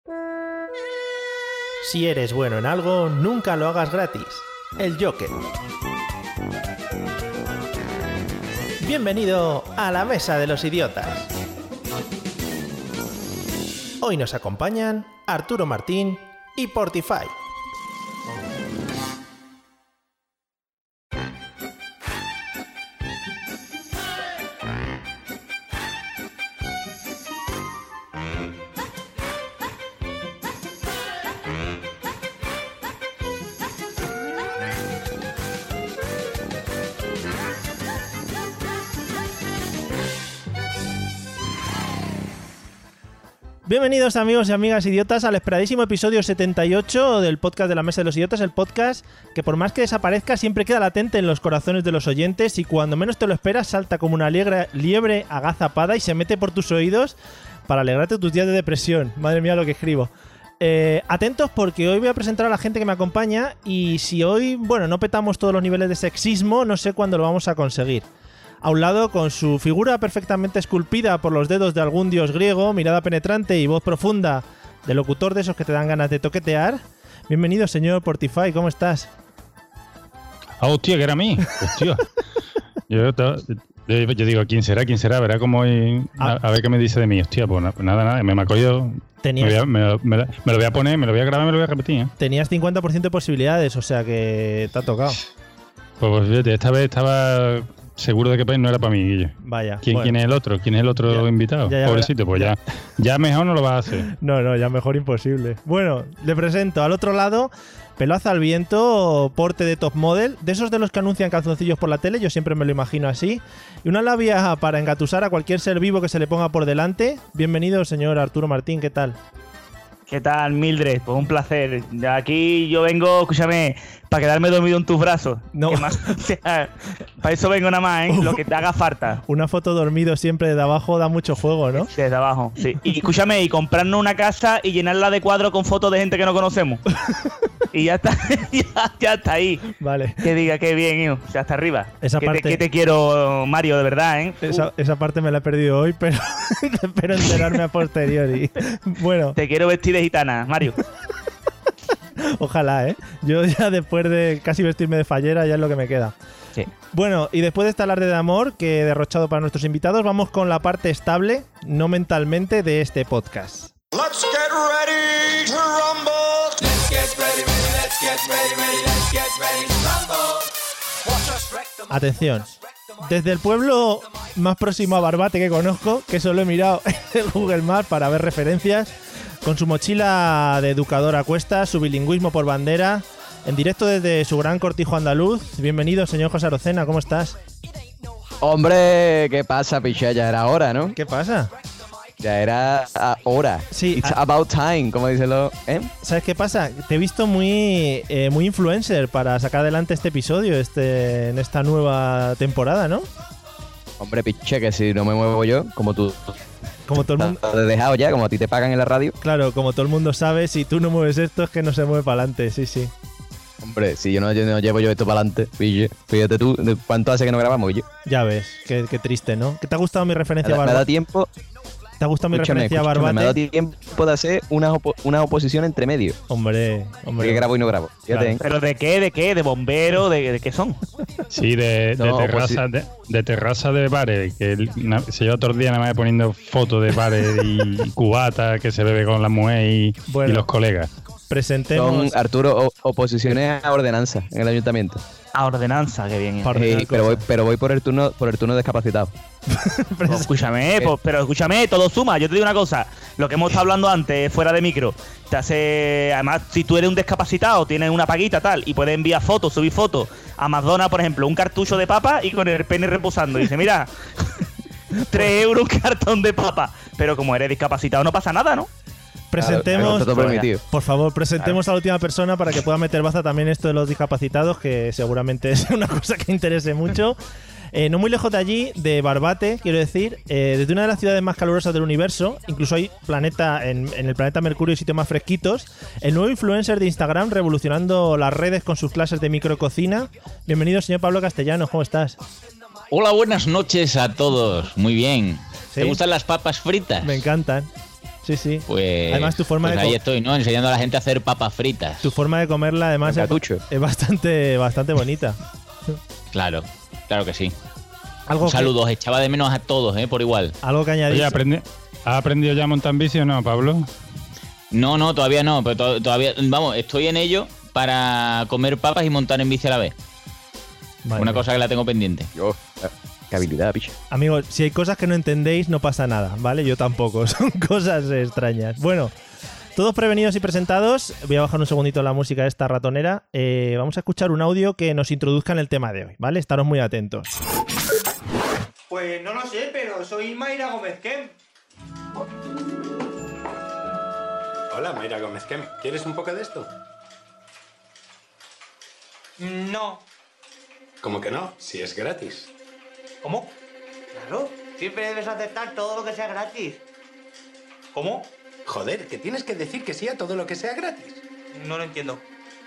Si eres bueno en algo, nunca lo hagas gratis. El Joker. Bienvenido a la Mesa de los Idiotas. Hoy nos acompañan Arturo Martín y Portify. Bienvenidos amigos y amigas idiotas al esperadísimo episodio 78 del podcast de la Mesa de los Idiotas, el podcast que por más que desaparezca siempre queda latente en los corazones de los oyentes y cuando menos te lo esperas salta como una liebre agazapada y se mete por tus oídos para alegrarte tus días de depresión. Madre mía lo que escribo. Atentos porque hoy voy a presentar a la gente que me acompaña y si hoy, bueno, no petamos todos los niveles de sexismo, no sé cuándo lo vamos a conseguir. A un lado, con su figura perfectamente esculpida por los dedos de algún dios griego, mirada penetrante y voz profunda de locutor de esos que te dan ganas de toquetear. Bienvenido, señor Portify, ¿cómo estás? Ah, hostia, que era a mí. Hostia. Yo digo, ¿quién será? Verá cómo a ver qué me dice de mí. Hostia, pues nada, me ha cogido. Me lo voy a poner, me lo voy a grabar, me lo voy a repetir. Tenías 50% de posibilidades, o sea que te ha tocado. Pues fíjate, esta vez estaba seguro de que no era para mí, Guille. Vaya. ¿Quién es el otro? ¿Quién es el otro invitado? Ya, pobrecito, pues ya mejor no lo vas a hacer. No, ya mejor imposible. Bueno, le presento al otro lado, pelazo al viento, porte de top model, de esos de los que anuncian calzoncillos por la tele, yo siempre me lo imagino así, y una labia para engatusar a cualquier ser vivo que se le ponga por delante. Bienvenido, señor Arturo Martín, ¿qué tal? ¿Qué tal, Mildred? Pues un placer. Aquí yo vengo, escúchame, para quedarme dormido en tus brazos. No. Más, o sea, para eso vengo nada más, ¿eh? Lo que te haga falta. Una foto dormido siempre desde abajo da mucho juego, ¿no? Desde abajo, sí. Y escúchame, y comprarnos una casa y llenarla de cuadros con fotos de gente que no conocemos. Y ya está, ya está ahí. Vale. Que diga que bien, hijo. O sea, hasta arriba. Esa parte... que te quiero, Mario, de verdad, ¿eh? Esa parte me la he perdido hoy, pero espero enterarme a posteriori. Bueno. Te quiero vestir de gitana, Mario. Ojalá, ¿eh? Yo ya después de casi vestirme de fallera ya es lo que me queda. Sí. Bueno, y después de este alarde de amor que he derrochado para nuestros invitados, vamos con la parte estable, no mentalmente, de este podcast. Let's get ready to rumble. Let's get ready, let's get ready, let's get ready to rumble. Watch us wreck them. Atención. Desde el pueblo más próximo a Barbate que conozco, que solo he mirado en el Google Maps para ver referencias, con su mochila de educador a cuestas, su bilingüismo por bandera, en directo desde su gran cortijo andaluz. Bienvenido, señor José Arocena, ¿cómo estás? Hombre, ¿qué pasa, picha? Ya era hora, ¿no? ¿Qué pasa? Ya era hora. Sí. It's about time, como dicen los... ¿Sabes qué pasa? Te he visto muy influencer para sacar adelante este episodio en esta nueva temporada, ¿no? Hombre, piche, que si no me muevo yo, como tú... Como todo el mundo... Te he dejado ya, como a ti te pagan en la radio. Claro, como todo el mundo sabe, si tú no mueves esto es que no se mueve para adelante, sí. Hombre, si yo no llevo yo esto para adelante, fíjate tú, ¿cuánto hace que no grabamos, Guille? Ya ves, qué triste, ¿no? ¿Qué te ha gustado mi referencia a Barbate? Me da tiempo... ¿Te ha gustado mi referencia a Barbate? Me da tiempo de hacer una oposición entre medio. Hombre. Que grabo y no grabo. Claro. ¿Pero de qué? ¿De qué? ¿De bombero? ¿De qué son? Sí, de terraza de bares, que se lleva todo el día nada más poniendo fotos de bares y cubatas que se bebe con la mujer y los colegas. Presentemos... Son, Arturo, oposiciones a ordenanza en el ayuntamiento. A ordenanza, qué bien. Pero voy por el turno discapacitado. Pero escúchame, todo suma. Yo te digo una cosa, lo que hemos estado hablando antes, fuera de micro, te hace... Además, si tú eres un discapacitado, tienes una paguita tal, y puedes enviar fotos, subir fotos a McDonald's, por ejemplo, un cartucho de papa y con el pene reposando. Y dice, mira, 3 euros un cartón de papa. Pero como eres discapacitado no pasa nada, ¿no? Presentemos, por favor, presentemos claro, a la última persona para que pueda meter baza también esto de los discapacitados, que seguramente es una cosa que interese mucho. No muy lejos de allí, de Barbate, quiero decir, desde una de las ciudades más calurosas del universo, incluso hay en el planeta Mercurio y sitios más fresquitos, el nuevo influencer de Instagram revolucionando las redes con sus clases de micrococina. Bienvenido, señor Pablo Castellanos, ¿cómo estás? Hola, buenas noches a todos. Muy bien. ¿Sí? ¿Te gustan las papas fritas? Me encantan. Sí, sí. Pues, además, tu forma pues de ahí estoy, ¿no? Enseñando a la gente a hacer papas fritas. Tu forma de comerla, además, es bastante bonita. Claro que sí. Un saludo, os echaba de menos a todos, por igual. Algo que añadir. Oye, ¿has aprendido ya a montar en bici o no, Pablo? No, todavía no, pero todavía, vamos, estoy en ello para comer papas y montar en bici a la vez. Vale. Una cosa que la tengo pendiente. Qué habilidad, picha. Amigos, si hay cosas que no entendéis, no pasa nada, ¿vale? Yo tampoco, son cosas extrañas. Bueno, todos prevenidos y presentados. Voy a bajar un segundito la música de esta ratonera. Vamos a escuchar un audio que nos introduzca en el tema de hoy, ¿vale? Estaros muy atentos. Pues no lo sé, pero soy Mayra Gómez Kem. Hola, Mayra Gómez Kem. ¿Quieres un poco de esto? No. ¿Cómo que no? Si es gratis. ¿Cómo? Claro, siempre debes aceptar todo lo que sea gratis. ¿Cómo? Joder, que tienes que decir que sí a todo lo que sea gratis. No lo entiendo.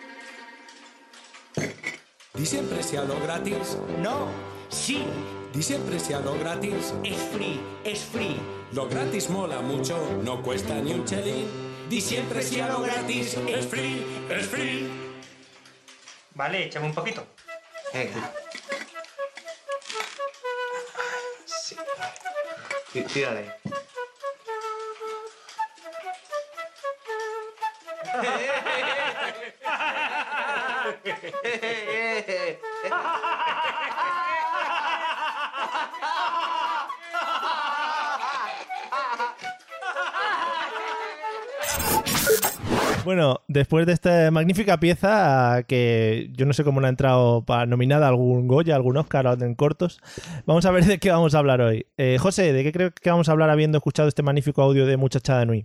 Di siempre sí a lo gratis. No, sí. Di siempre sí a lo gratis. Es free, es free. Lo gratis mola mucho, no cuesta ni un chelín. Di siempre sí a lo gratis. Es free, es free. Vale, échame un poquito. Venga. Sí. Tírale. Bueno, después de esta magnífica pieza, que yo no sé cómo no ha entrado para nominada a algún Goya, algún Oscar en cortos, vamos a ver de qué vamos a hablar hoy. José, ¿de qué creo que vamos a hablar habiendo escuchado este magnífico audio de Muchachada Nui?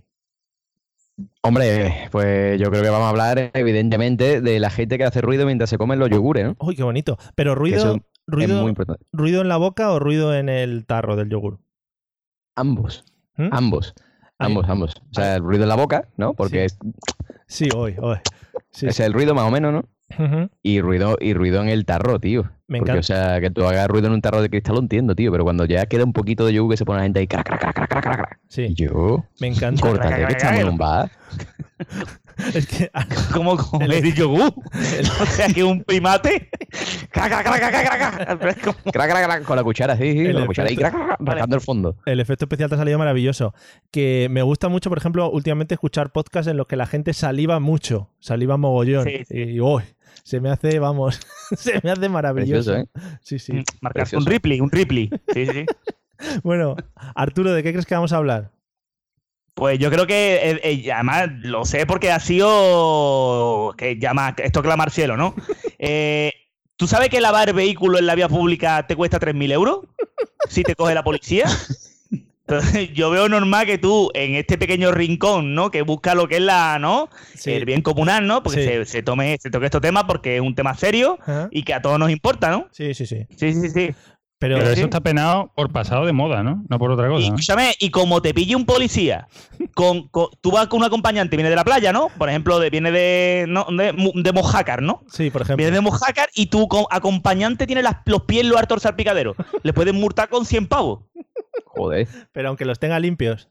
Hombre, pues yo creo que vamos a hablar, evidentemente, de la gente que hace ruido mientras se comen los yogures, ¿no? Uy, qué bonito. Pero ruido es muy importante. ¿Ruido en la boca o ruido en el tarro del yogur? Ambos. Ambos. O sea, el ruido en la boca, ¿no? Porque es... Sí, hoy. Sí, es el ruido más o menos, ¿no? Uh-huh. Y ruido en el tarro, tío. Me Porque, encanta. o sea, que tú hagas ruido en un tarro de cristal lo entiendo, tío. Pero cuando ya queda un poquito de yogur que se pone la gente ahí, crac. Sí. Y yo... Me encanta. Córtate, que estamos en un bar. Es que... ¿Cómo comer yogur? O sea, que un primate... Crac, con la cuchara, sí, con la cuchara y rascando el fondo. El efecto especial te ha salido maravilloso. Que me gusta mucho, por ejemplo, últimamente escuchar podcasts en los que la gente saliva mucho, saliva mogollón. Sí. Y uy, se me hace maravilloso. Precioso, ¿eh? Sí. Marcarse un Ripley. Sí. Bueno, Arturo, ¿de qué crees que vamos a hablar? Pues yo creo que, además, lo sé porque ha sido, que llama, esto clama al cielo, ¿no? ¿Tú sabes que lavar vehículos en la vía pública te cuesta 3.000 euros? Si te coge la policía. Entonces, yo veo normal que tú, en este pequeño rincón, ¿no? Que busca lo que es Sí. el bien comunal, ¿no? Porque se toque estos temas porque es un tema serio. Ajá. Y que a todos nos importa, ¿no? Sí. Sí. Pero eso está penado por pasado de moda, ¿no? No por otra cosa. Y, escúchame, y como te pille un policía, tú vas con un acompañante, viene de la playa, ¿no? Por ejemplo, viene de Mojácar, ¿no? Sí, por ejemplo. Viene de Mojácar y tu acompañante tiene los pies en los hartos salpicaderos. Le puedes multar con 100 pavos. Joder. Pero aunque los tenga limpios.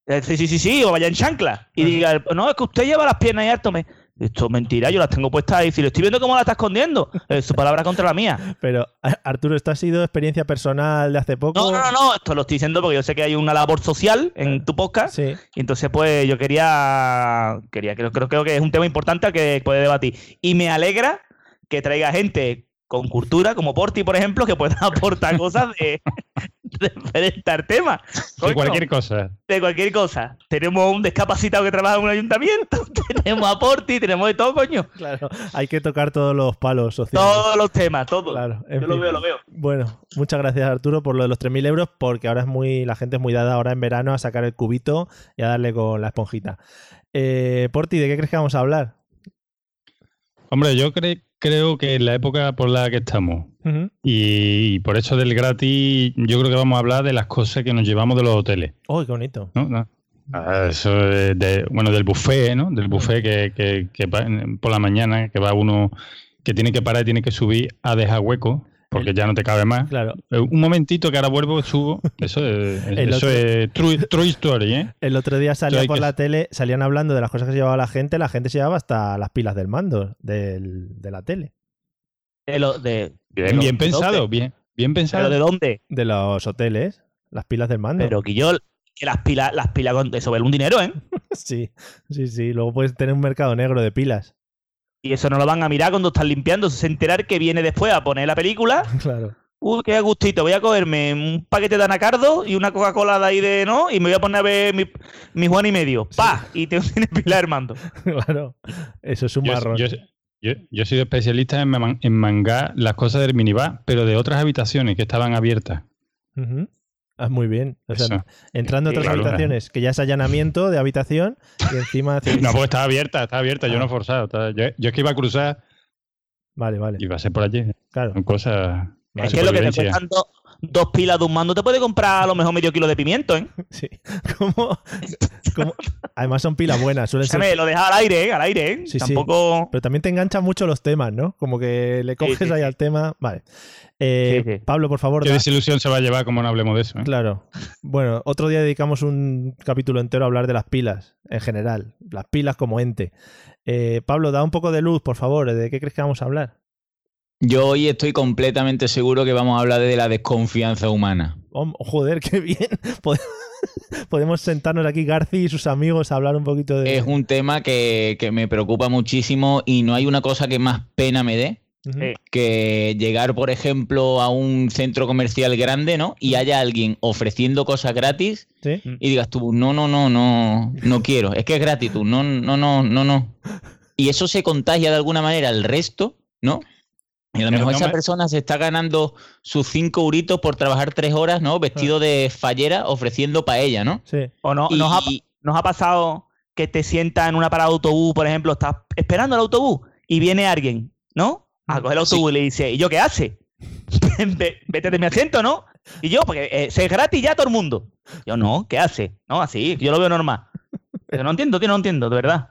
Sí, o vaya en chancla. Y diga, no, es que usted lleva las piernas y harto. Esto es mentira, yo las tengo puestas ahí. Si lo estoy viendo cómo la está escondiendo, es su palabra contra la mía. Pero, Arturo, ¿esto ha sido experiencia personal de hace poco? No, esto lo estoy diciendo porque yo sé que hay una labor social en tu podcast. Sí. Y entonces, pues, yo creo que es un tema importante que puede debatir. Y me alegra que traiga gente con cultura, como Porti, por ejemplo, que pueda aportar cosas de enfrentar temas. De cualquier cosa. De cualquier cosa. Tenemos un discapacitado que trabaja en un ayuntamiento, tenemos a Porti, tenemos de todo, coño. Claro, hay que tocar todos los palos sociales. Todos los temas, todos. Claro, yo lo veo. Bueno, muchas gracias, Arturo, por lo de los 3.000 euros, porque ahora la gente es muy dada ahora en verano a sacar el cubito y a darle con la esponjita. Porti, ¿de qué crees que vamos a hablar? Hombre, yo creo que en la época por la que estamos y por eso del gratis, yo creo que vamos a hablar de las cosas que nos llevamos de los hoteles. ¡Oh, qué bonito! ¿No? Eso del buffet, ¿no? Del buffet que por la mañana, que va uno, que tiene que parar y tiene que subir a dejar hueco. porque ya no te cabe más. Claro. Un momentito que ahora vuelvo, subo. Eso es true story, ¿eh? El otro día salía por la tele, salían hablando de las cosas que se llevaba la gente se llevaba hasta las pilas del mando de la tele. Bien pensado, bien pensado. ¿Pero de dónde? De los hoteles, las pilas del mando. Pero que las pilas eso vale un dinero, ¿eh? Sí. Luego puedes tener un mercado negro de pilas. Y eso no lo van a mirar cuando están limpiando. Se enterar que viene después a poner la película. Claro. Qué gustito. Voy a cogerme un paquete de anacardo y una Coca-Cola de ahí ¿no? Y me voy a poner a ver mi Juan y medio. ¡Pah! Y te tienes pila de mando. Claro. Eso es un marrón. Yo he sido especialista en mangar las cosas del minibar, pero de otras habitaciones que estaban abiertas. Uh-huh. Muy bien. O sea, entrando a otras habitaciones, que ya es allanamiento de habitación y encima... No, pues estaba abierta, yo no he forzado. Yo es que iba a cruzar. Vale. Iba a ser por allí. Claro. Son cosas... Es que lo que te cuestan dos pilas de un mando te puede comprar a lo mejor medio kilo de pimiento, ¿eh? Sí. ¿Cómo? Además son pilas buenas. Suelen ser... Lo dejas al aire, ¿eh? Sí, tampoco... Sí. Pero también te enganchan mucho los temas, ¿no? Como que le coges ahí al tema. Vale. Sí. Pablo, por favor. Qué desilusión se va a llevar como no hablemos de eso, ¿eh? Claro. Bueno, otro día dedicamos un capítulo entero a hablar de las pilas, en general. Las pilas como ente. Pablo, da un poco de luz, por favor. ¿De qué crees que vamos a hablar? Yo hoy estoy completamente seguro que vamos a hablar de la desconfianza humana. Oh, joder, qué bien. Podemos sentarnos aquí, Garci y sus amigos, a hablar un poquito de... Es un tema que me preocupa muchísimo y no hay una cosa que más pena me dé que llegar, por ejemplo, a un centro comercial grande, ¿no? Y haya alguien ofreciendo cosas gratis, ¿sí? Y digas tú, no quiero. Es que es gratis, tú, no. Y eso se contagia de alguna manera al resto, ¿no? Y a lo mejor esa persona se está ganando sus 5 euritos por trabajar 3 horas, ¿no? Vestido de fallera ofreciendo paella, ¿no? Sí. O no, nos ha pasado que te sientas en una parada de autobús, por ejemplo, estás esperando el autobús y viene alguien, ¿no? A coger el autobús y le dice, ¿y yo qué hace? Vete de mi asiento, ¿no? Y yo, porque se es gratis ya todo el mundo. Yo, no, ¿qué hace? No, así, yo lo veo normal. Pero no entiendo, de verdad.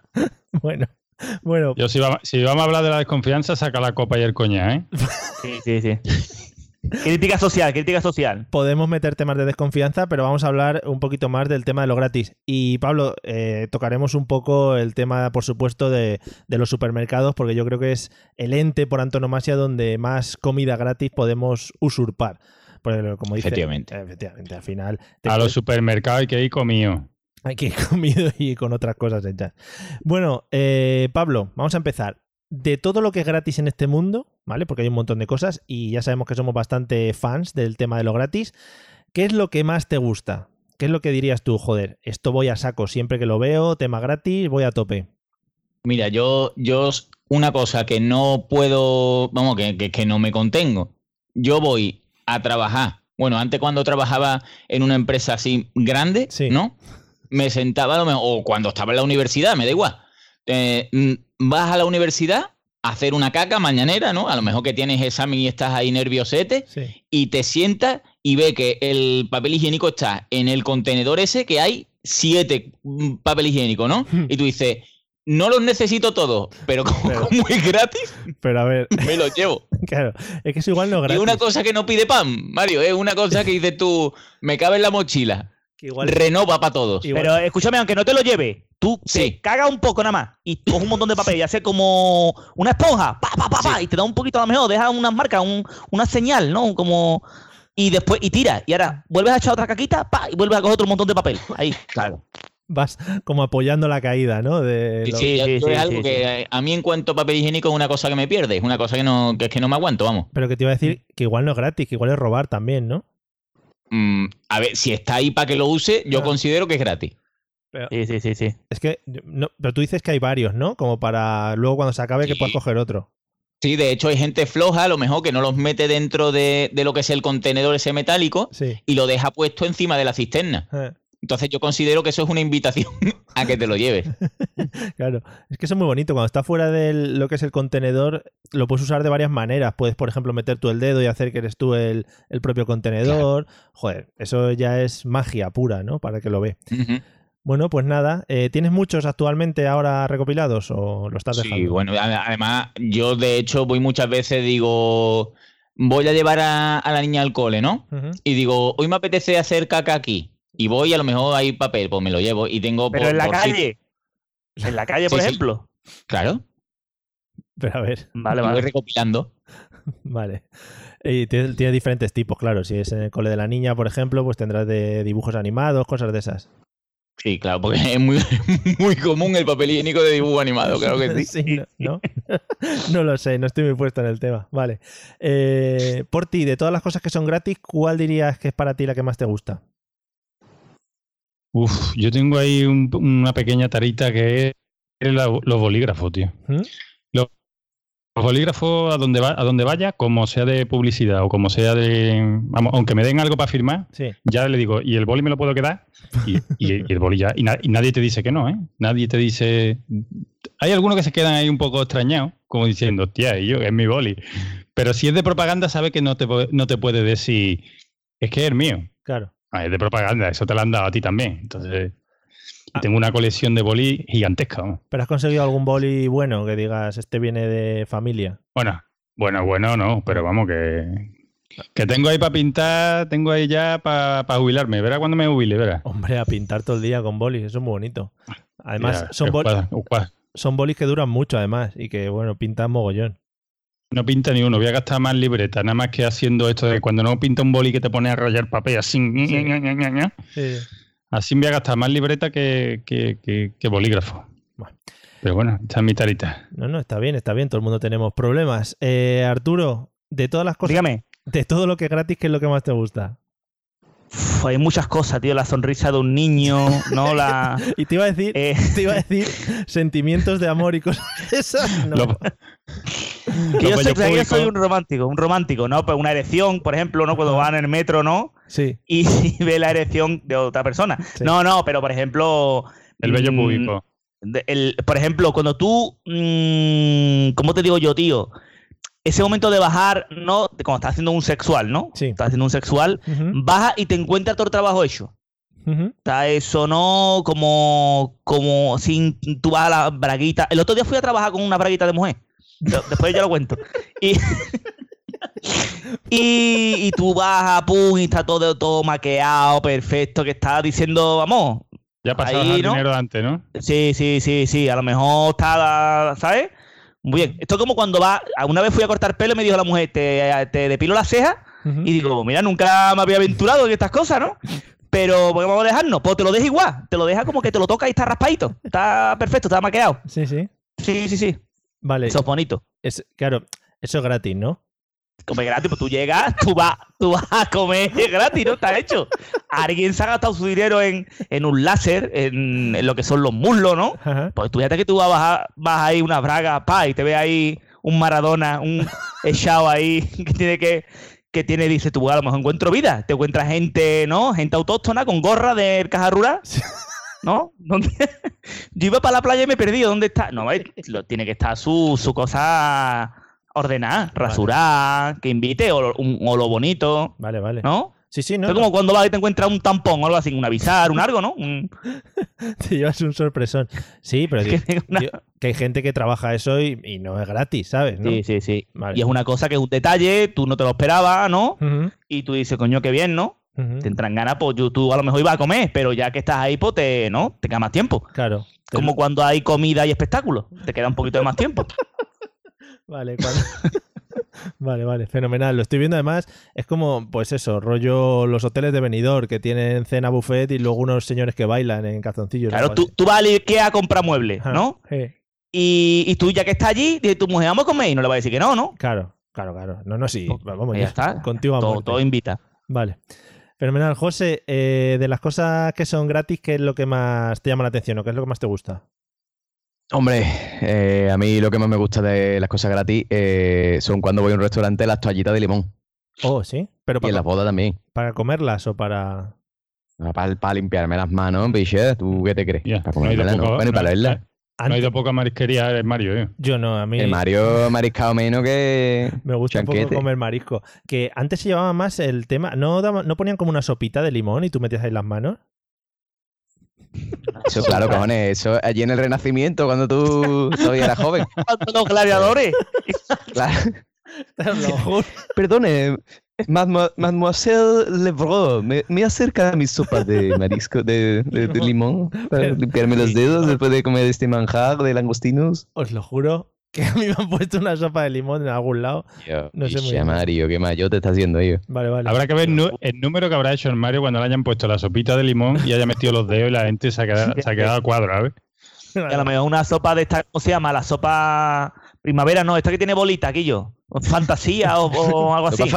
Bueno. Yo si vamos a hablar de la desconfianza, saca la copa y el coñac, ¿eh? Sí. Crítica social. Podemos meter temas de desconfianza, pero vamos a hablar un poquito más del tema de lo gratis. Y Pablo, tocaremos un poco el tema, por supuesto, de los supermercados, porque yo creo que es el ente por antonomasia donde más comida gratis podemos usurpar. Porque, como dice, efectivamente, al final... Los supermercados hay que ir comido. Hay que ir comido y con otras cosas hechas. Bueno, Pablo, vamos a empezar. De todo lo que es gratis en este mundo, ¿vale? Porque hay un montón de cosas y ya sabemos que somos bastante fans del tema de lo gratis. ¿Qué es lo que más te gusta? ¿Qué es lo que dirías tú? Joder, esto voy a saco siempre que lo veo, tema gratis, voy a tope. Mira, yo una cosa que no puedo, vamos, que no me contengo. Yo voy a trabajar. Bueno, antes cuando trabajaba en una empresa así grande, sí, ¿no? Me sentaba a lo mejor, o cuando estaba en la universidad, me da igual. Vas a la universidad a hacer una caca mañanera, ¿no? A lo mejor que tienes examen y estás ahí nerviosete, sí, y te sientas y ves que el papel higiénico está en el contenedor ese que hay 7 papel higiénico, ¿no? Y tú dices, no los necesito todos, pero como es gratis, pero a ver, me los llevo. Claro, es que es igual no gratis. Y una cosa que no pide pan, Mario, es una cosa que dices tú, me cabe en la mochila. Igual, renova para todos. Igual. Pero escúchame, aunque no te lo lleve, tú te cagas un poco nada más y coges un montón de papel y haces como una esponja, y te da un poquito a lo mejor, deja unas marcas, una señal, ¿no? Como... Y después, y tira, y ahora vuelves a echar otra caquita, y vuelves a coger otro montón de papel. Ahí, claro. Vas como apoyando la caída, ¿no? Sí, es algo que a mí en cuanto a papel higiénico es una cosa que me pierde, es una cosa que es que no me aguanto, vamos. Pero que te iba a decir que igual no es gratis, que igual es robar también, ¿no? A ver, si está ahí para que lo use, yo considero que es gratis. Pero, sí. Es que, no, pero tú dices que hay varios, ¿no? Como para luego cuando se acabe que puedas coger otro. Sí, de hecho hay gente floja, a lo mejor que no los mete dentro de lo que es el contenedor ese metálico, y lo deja puesto encima de la cisterna. Entonces yo considero que eso es una invitación a que te lo lleves. Claro, es que eso es muy bonito. Cuando está fuera de lo que es el contenedor, lo puedes usar de varias maneras. Puedes, por ejemplo, meter tú el dedo y hacer que eres tú el propio contenedor. Claro. Joder, eso ya es magia pura, ¿no? Para que lo ve. Bueno, pues nada. ¿Tienes muchos actualmente ahora recopilados o lo estás dejando? Sí, bueno, además yo de hecho voy muchas veces, digo... voy a llevar a la niña al cole, ¿no? Ujú. Y digo, hoy me apetece hacer caca aquí. Y voy, a lo mejor hay papel, pues me lo llevo y tengo... Pero en la calle. En la calle, por Sí, sí. ejemplo. Claro, Pero a ver, Vale, y voy vale. recopilando. vale. Y tiene diferentes tipos, claro. Si es en el cole de la niña, por ejemplo, pues tendrás de dibujos animados, cosas de esas. Sí, claro, porque es muy, muy común el papel higiénico de dibujo animado, claro que sí. Sí, ¿no? No lo sé, no estoy muy puesto en el tema. Vale. Por ti, de todas las cosas que son gratis, ¿cuál dirías que es para ti la que más te gusta? Uf, yo tengo ahí una pequeña tarita que es los bolígrafos, tío. ¿Mm? Los bolígrafos a donde vaya, como sea de publicidad o como sea de... Vamos, aunque me den algo para firmar, Sí. ya le digo, ¿y el boli me lo puedo quedar? Y el boli ya... Y nadie te dice que no, ¿eh? Nadie te dice... Hay algunos que se quedan ahí un poco extrañados, como diciendo, tía, y yo, es mi boli. Pero si es de propaganda, sabe que no te puede decir, es que es el mío. Claro. Ah, es de propaganda, eso te lo han dado a ti también. Entonces... Y tengo una colección de boli gigantesca, vamos. ¿Pero has conseguido algún boli bueno que digas, este viene de familia? Bueno, no, pero vamos, que tengo ahí para pintar, tengo ahí ya para jubilarme. Verá cuando me jubile, verá. Hombre, a pintar todo el día con bolis, eso es muy bonito. Además, Ya, son bolis que duran mucho, además, y que, bueno, pintan mogollón. no pinta ni uno, voy a gastar más libreta, nada más que haciendo esto de cuando no pinta un boli que te pone a rayar papel así. Sí. Así voy a gastar más libreta que bolígrafo. Bueno. Pero bueno, esta es mi tarita. No, está bien, todo el mundo tenemos problemas. Arturo, de todas las cosas, Dígame. de todo lo que es gratis, ¿qué es lo que más te gusta? Uf, hay muchas cosas, tío. La sonrisa de un niño, ¿no? Y te iba a decir sentimientos de amor y cosas de esas. No. Que yo soy un romántico, ¿no? Pues una erección, por ejemplo, ¿no? Cuando van en el metro, ¿no? Sí. Y ve la erección de otra persona. Sí. No, pero por ejemplo... El vello público. Por ejemplo, cuando tú... ¿cómo te digo yo, tío? Ese momento de bajar, ¿no? Cuando estás haciendo un sexual, ¿no? Sí. Estás haciendo un sexual, Ujú, baja y te encuentras todo el trabajo hecho. ujú. Está eso, ¿no? Como sin tú vas a la braguita. El otro día fui a trabajar con una braguita de mujer. Después ya lo cuento. Y tú vas a pum y está todo maqueado, perfecto, que está diciendo, vamos. Ya pasabas ahí, el ¿no? dinero de antes, ¿no? Sí. A lo mejor está, ¿sabes? Muy bien. Esto es como cuando va. Una vez fui a cortar pelo y me dijo la mujer, te depilo las cejas. Ujú. Y digo, mira, nunca me había aventurado en estas cosas, ¿no? Pero ¿por qué vamos a dejarnos? Pues te lo deja igual. Te lo deja como que te lo toca y está raspadito. Está perfecto, está maqueado. Sí. Sí. Vale. Eso es bonito. Claro, eso es gratis, ¿no? Comer gratis, pues tú llegas, tú vas a comer gratis, ¿no? Está hecho. Alguien se ha gastado su dinero en un láser, en lo que son los muslos, ¿no? Ajá. Pues tú fíjate que tú vas ahí una braga, y te ves ahí un Maradona, un echado ahí que tiene, dice tú, a lo mejor encuentro vida. Te encuentras gente, ¿no? Gente autóctona con gorra de caja rural. ¿No? ¿Dónde? Yo iba para la playa y me perdí. ¿Dónde está? No, tiene que estar su cosa ordenada, rasurada, que invite, o lo bonito, Vale. ¿no? Sí, no. Es como cuando vas y te encuentras un tampón o algo así, un avisar, un algo, ¿no? Te llevas un sorpresón. Sí, pero Que que hay gente que trabaja eso y no es gratis, ¿sabes? ¿No? Sí. Vale. Y es una cosa que es un detalle, tú no te lo esperabas, ¿no? Ujú, Y tú dices, coño, qué bien, ¿no? ujú. Te entran ganas, pues tú a lo mejor ibas a comer, pero ya que estás ahí, pues te queda más tiempo. Claro. Como cuando hay comida y espectáculos, te queda un poquito de más tiempo. Vale, vale, fenomenal. Lo estoy viendo además, es como, pues eso, rollo los hoteles de Benidorm que tienen cena buffet y luego unos señores que bailan en calzoncillos. Claro, o algo así. tú vas al IKEA a comprar muebles, Ajá, ¿no? sí. Y tú ya que estás allí, dices tu mujer, vamos a comer, y no le vas a decir que no, ¿no? Claro. No, sí. Vamos, Ya está. Contigo a muerte. Todo invita. Vale. Fenomenal. José, de las cosas que son gratis, ¿qué es lo que más te llama la atención o qué es lo que más te gusta? Hombre, a mí lo que más me gusta de las cosas gratis son cuando voy a un restaurante las toallitas de limón. Oh, sí. Pero Y en las bodas también. para comerlas o para... Para limpiarme las manos, biche, ¿tú qué te crees? Ya, Para no he ido comérmelas, ¿no? poco- Bueno, y para no- verlas. No ha ido poca marisquería el Mario, ¿eh? Yo no, a mí El Mario ha mariscado menos que me gusta un poco chanquete. comer marisco. Que antes se llevaba más el tema... ¿No ponían como una sopita de limón y tú metías ahí las manos? Eso, claro, cojones. Eso allí en el Renacimiento, cuando tú todavía eras joven. Los gladiadores. Claro. Te lo juro. Perdone, Mademoiselle Lebrun, ¿me acerca mi sopa de marisco, de limón, para limpiarme los dedos después de comer este manjar de langostinos? Os lo juro que a mí me han puesto una sopa de limón en algún lado. No sé muy bien. Mario, qué mayor te está haciendo ello. Vale. Habrá que ver el número que habrá hecho el Mario cuando le hayan puesto la sopita de limón y haya metido los dedos y la gente se ha quedado a cuadro, ¿sabes? Y a lo mejor una sopa de esta, ¿cómo se llama? La sopa primavera, no, esta que tiene bolita, Aquillo. Fantasía o algo así.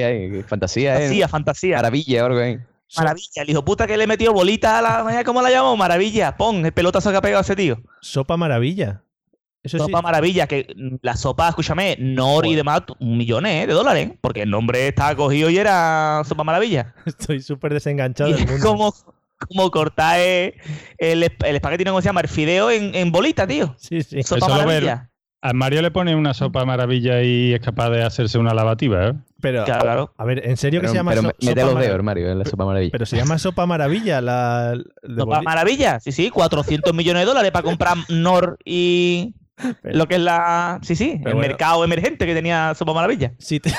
Fantasía, Fantasía. Maravilla, algo ahí. Maravilla, el hijo puta que le metió bolita a la... ¿Cómo la llamó? Maravilla. Pon el pelotazo que ha pegado ese tío. Sopa maravilla. Eso sopa maravilla, que la sopa, escúchame, Nor y demás, $1.000.000 de dólares, porque el nombre estaba cogido y era sopa maravilla. Estoy súper desenganchado del mundo. Como cortar el espagueti, ¿no? ¿Cómo se llama? El fideo en bolita, tío. Sí. Sopa maravilla. A Mario le pone una sopa maravilla y es capaz de hacerse una lavativa, ¿eh? Pero, claro. A ver, ¿en serio que se llama sopa mete los dedos, Mario, en la sopa maravilla. Pero se llama sopa maravilla ¿Sopa maravilla? Sí, $400 millones para comprar Nor y... Lo que es la... Sí, pero el mercado emergente que tenía sopa maravilla.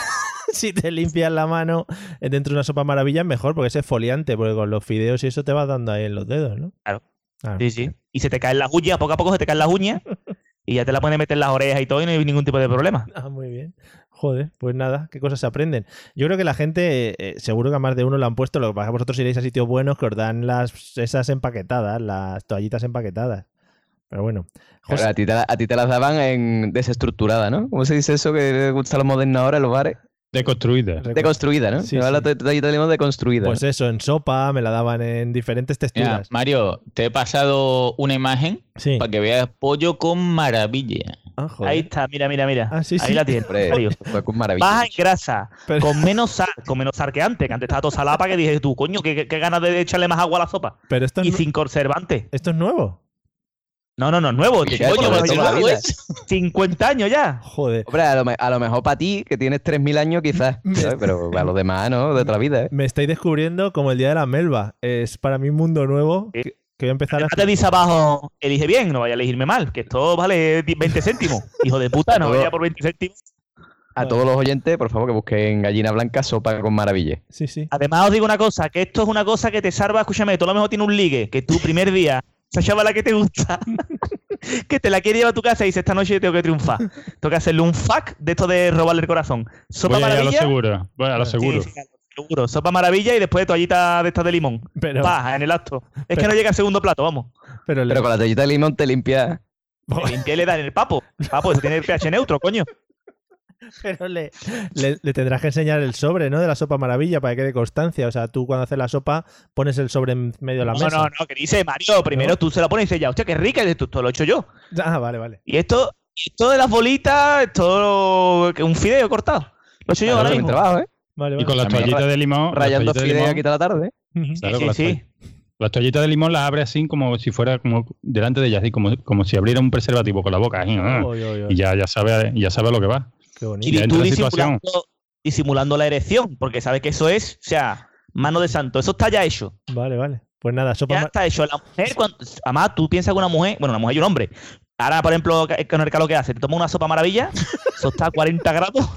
Si te limpias la mano dentro de una sopa maravilla es mejor, porque es exfoliante, porque con los fideos y eso te vas dando ahí en los dedos, ¿no? Claro. Sí. Y se te caen las uñas, poco a poco se te caen las uñas y ya te la puedes meter en las orejas y todo y no hay ningún tipo de problema. Muy bien. Joder, pues nada, qué cosas se aprenden. Yo creo que la gente, seguro que a más de uno lo han puesto, lo que pasa es que vosotros iréis a sitios buenos que os dan esas empaquetadas, las toallitas empaquetadas. Pero bueno. José... Claro, a ti te las daban desestructurada, ¿no? ¿Cómo se dice eso que le gusta a los modernos ahora en los bares? Deconstruida, ¿no? Sí, la toallita de limón deconstruida. Pues eso, en sopa, me la daban en diferentes texturas. Mira, Mario, te he pasado una imagen para que veas pollo con maravilla. Ahí está, mira. Sí. Ahí la tienes. Con maravilla. Baja en grasa, con menos sal que antes estaba todo salada para que dije tú, coño, qué ganas de echarle más agua a la sopa. Pero esto sin conservante. ¿Esto es nuevo? No es nuevo. Coño, 50 años ya. Joder. Hombre, a lo mejor para ti, que tienes 3.000 años quizás, ¿sabes? Pero para los demás, ¿no? De otra vida, ¿eh? Me estáis descubriendo como el día de la melva. Es para mí un mundo nuevo que voy a empezar te dice abajo, elige bien, no vaya a elegirme mal, que esto vale 20 céntimos. Hijo de puta, no vaya por 20 céntimos. A todos los oyentes, por favor, que busquen gallina blanca, sopa con maravilla. Sí. Además, os digo una cosa, que esto es una cosa que te salva, escúchame, tú a lo mejor tienes un ligue, que tu primer día, esa chavala que te gusta, que te la quiere llevar a tu casa y dice, esta noche tengo que triunfar. Tengo que hacerle un fuck de esto de robarle el corazón. Sopa maravilla. Voy a lo seguro. Sí, seguro. Sopa maravilla y después toallita de estas de limón. Baja en el acto. Es que no llega al segundo plato, vamos. Pero con la toallita de limón te limpia. Te limpia y le da en el papo. Papo, eso tiene el pH neutro, coño. Pero le tendrás que enseñar el sobre, ¿no? De la sopa maravilla para que quede constancia. O sea, tú cuando haces la sopa pones el sobre en medio de la mesa. No, que dice Mario. Primero tú se la pones y dices ya, hostia, qué rica. Y dices, esto lo he hecho yo. Vale. Y esto de las bolitas, esto un fideo cortado. Lo he hecho yo ahora mismo. Trabajo, ¿eh? Vale. Y con las toallitas de limón. Rayando fideo aquí toda la tarde. Claro, sí. Las toallitas de limón las abre así como si fuera como delante de ella, así como si abriera un preservativo con la boca. Así, y ya sabe a lo que va. Qué bonito. Y tú disimulando la erección, porque sabes que eso es, o sea, mano de santo. Eso está ya hecho. Vale. Pues nada, sopa ya está hecho. La mujer, además, tú piensas que una mujer y un hombre. Ahora, por ejemplo, con el calor que hace, te toma una sopa maravilla, eso está a 40 grados.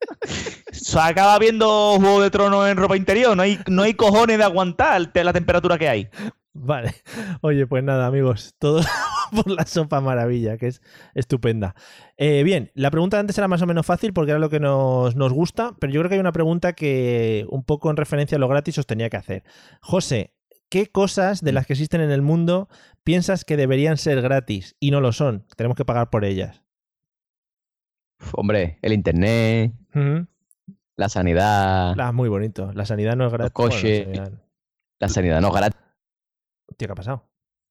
Se acaba viendo Juego de Tronos en ropa interior. No hay cojones de aguantar la temperatura que hay. Vale. Oye, pues nada, amigos. Todo por la sopa maravilla, que es estupenda. Bien, la pregunta de antes era más o menos fácil porque era lo que nos gusta, pero yo creo que hay una pregunta que un poco en referencia a lo gratis os tenía que hacer. José, ¿qué cosas de las que existen en el mundo piensas que deberían ser gratis y no lo son? Tenemos que pagar por ellas. Hombre, el internet, la sanidad. Muy bonito. La sanidad no es gratis. Los coches. Bueno, la sanidad no es gratis. Tío, ¿qué ha pasado?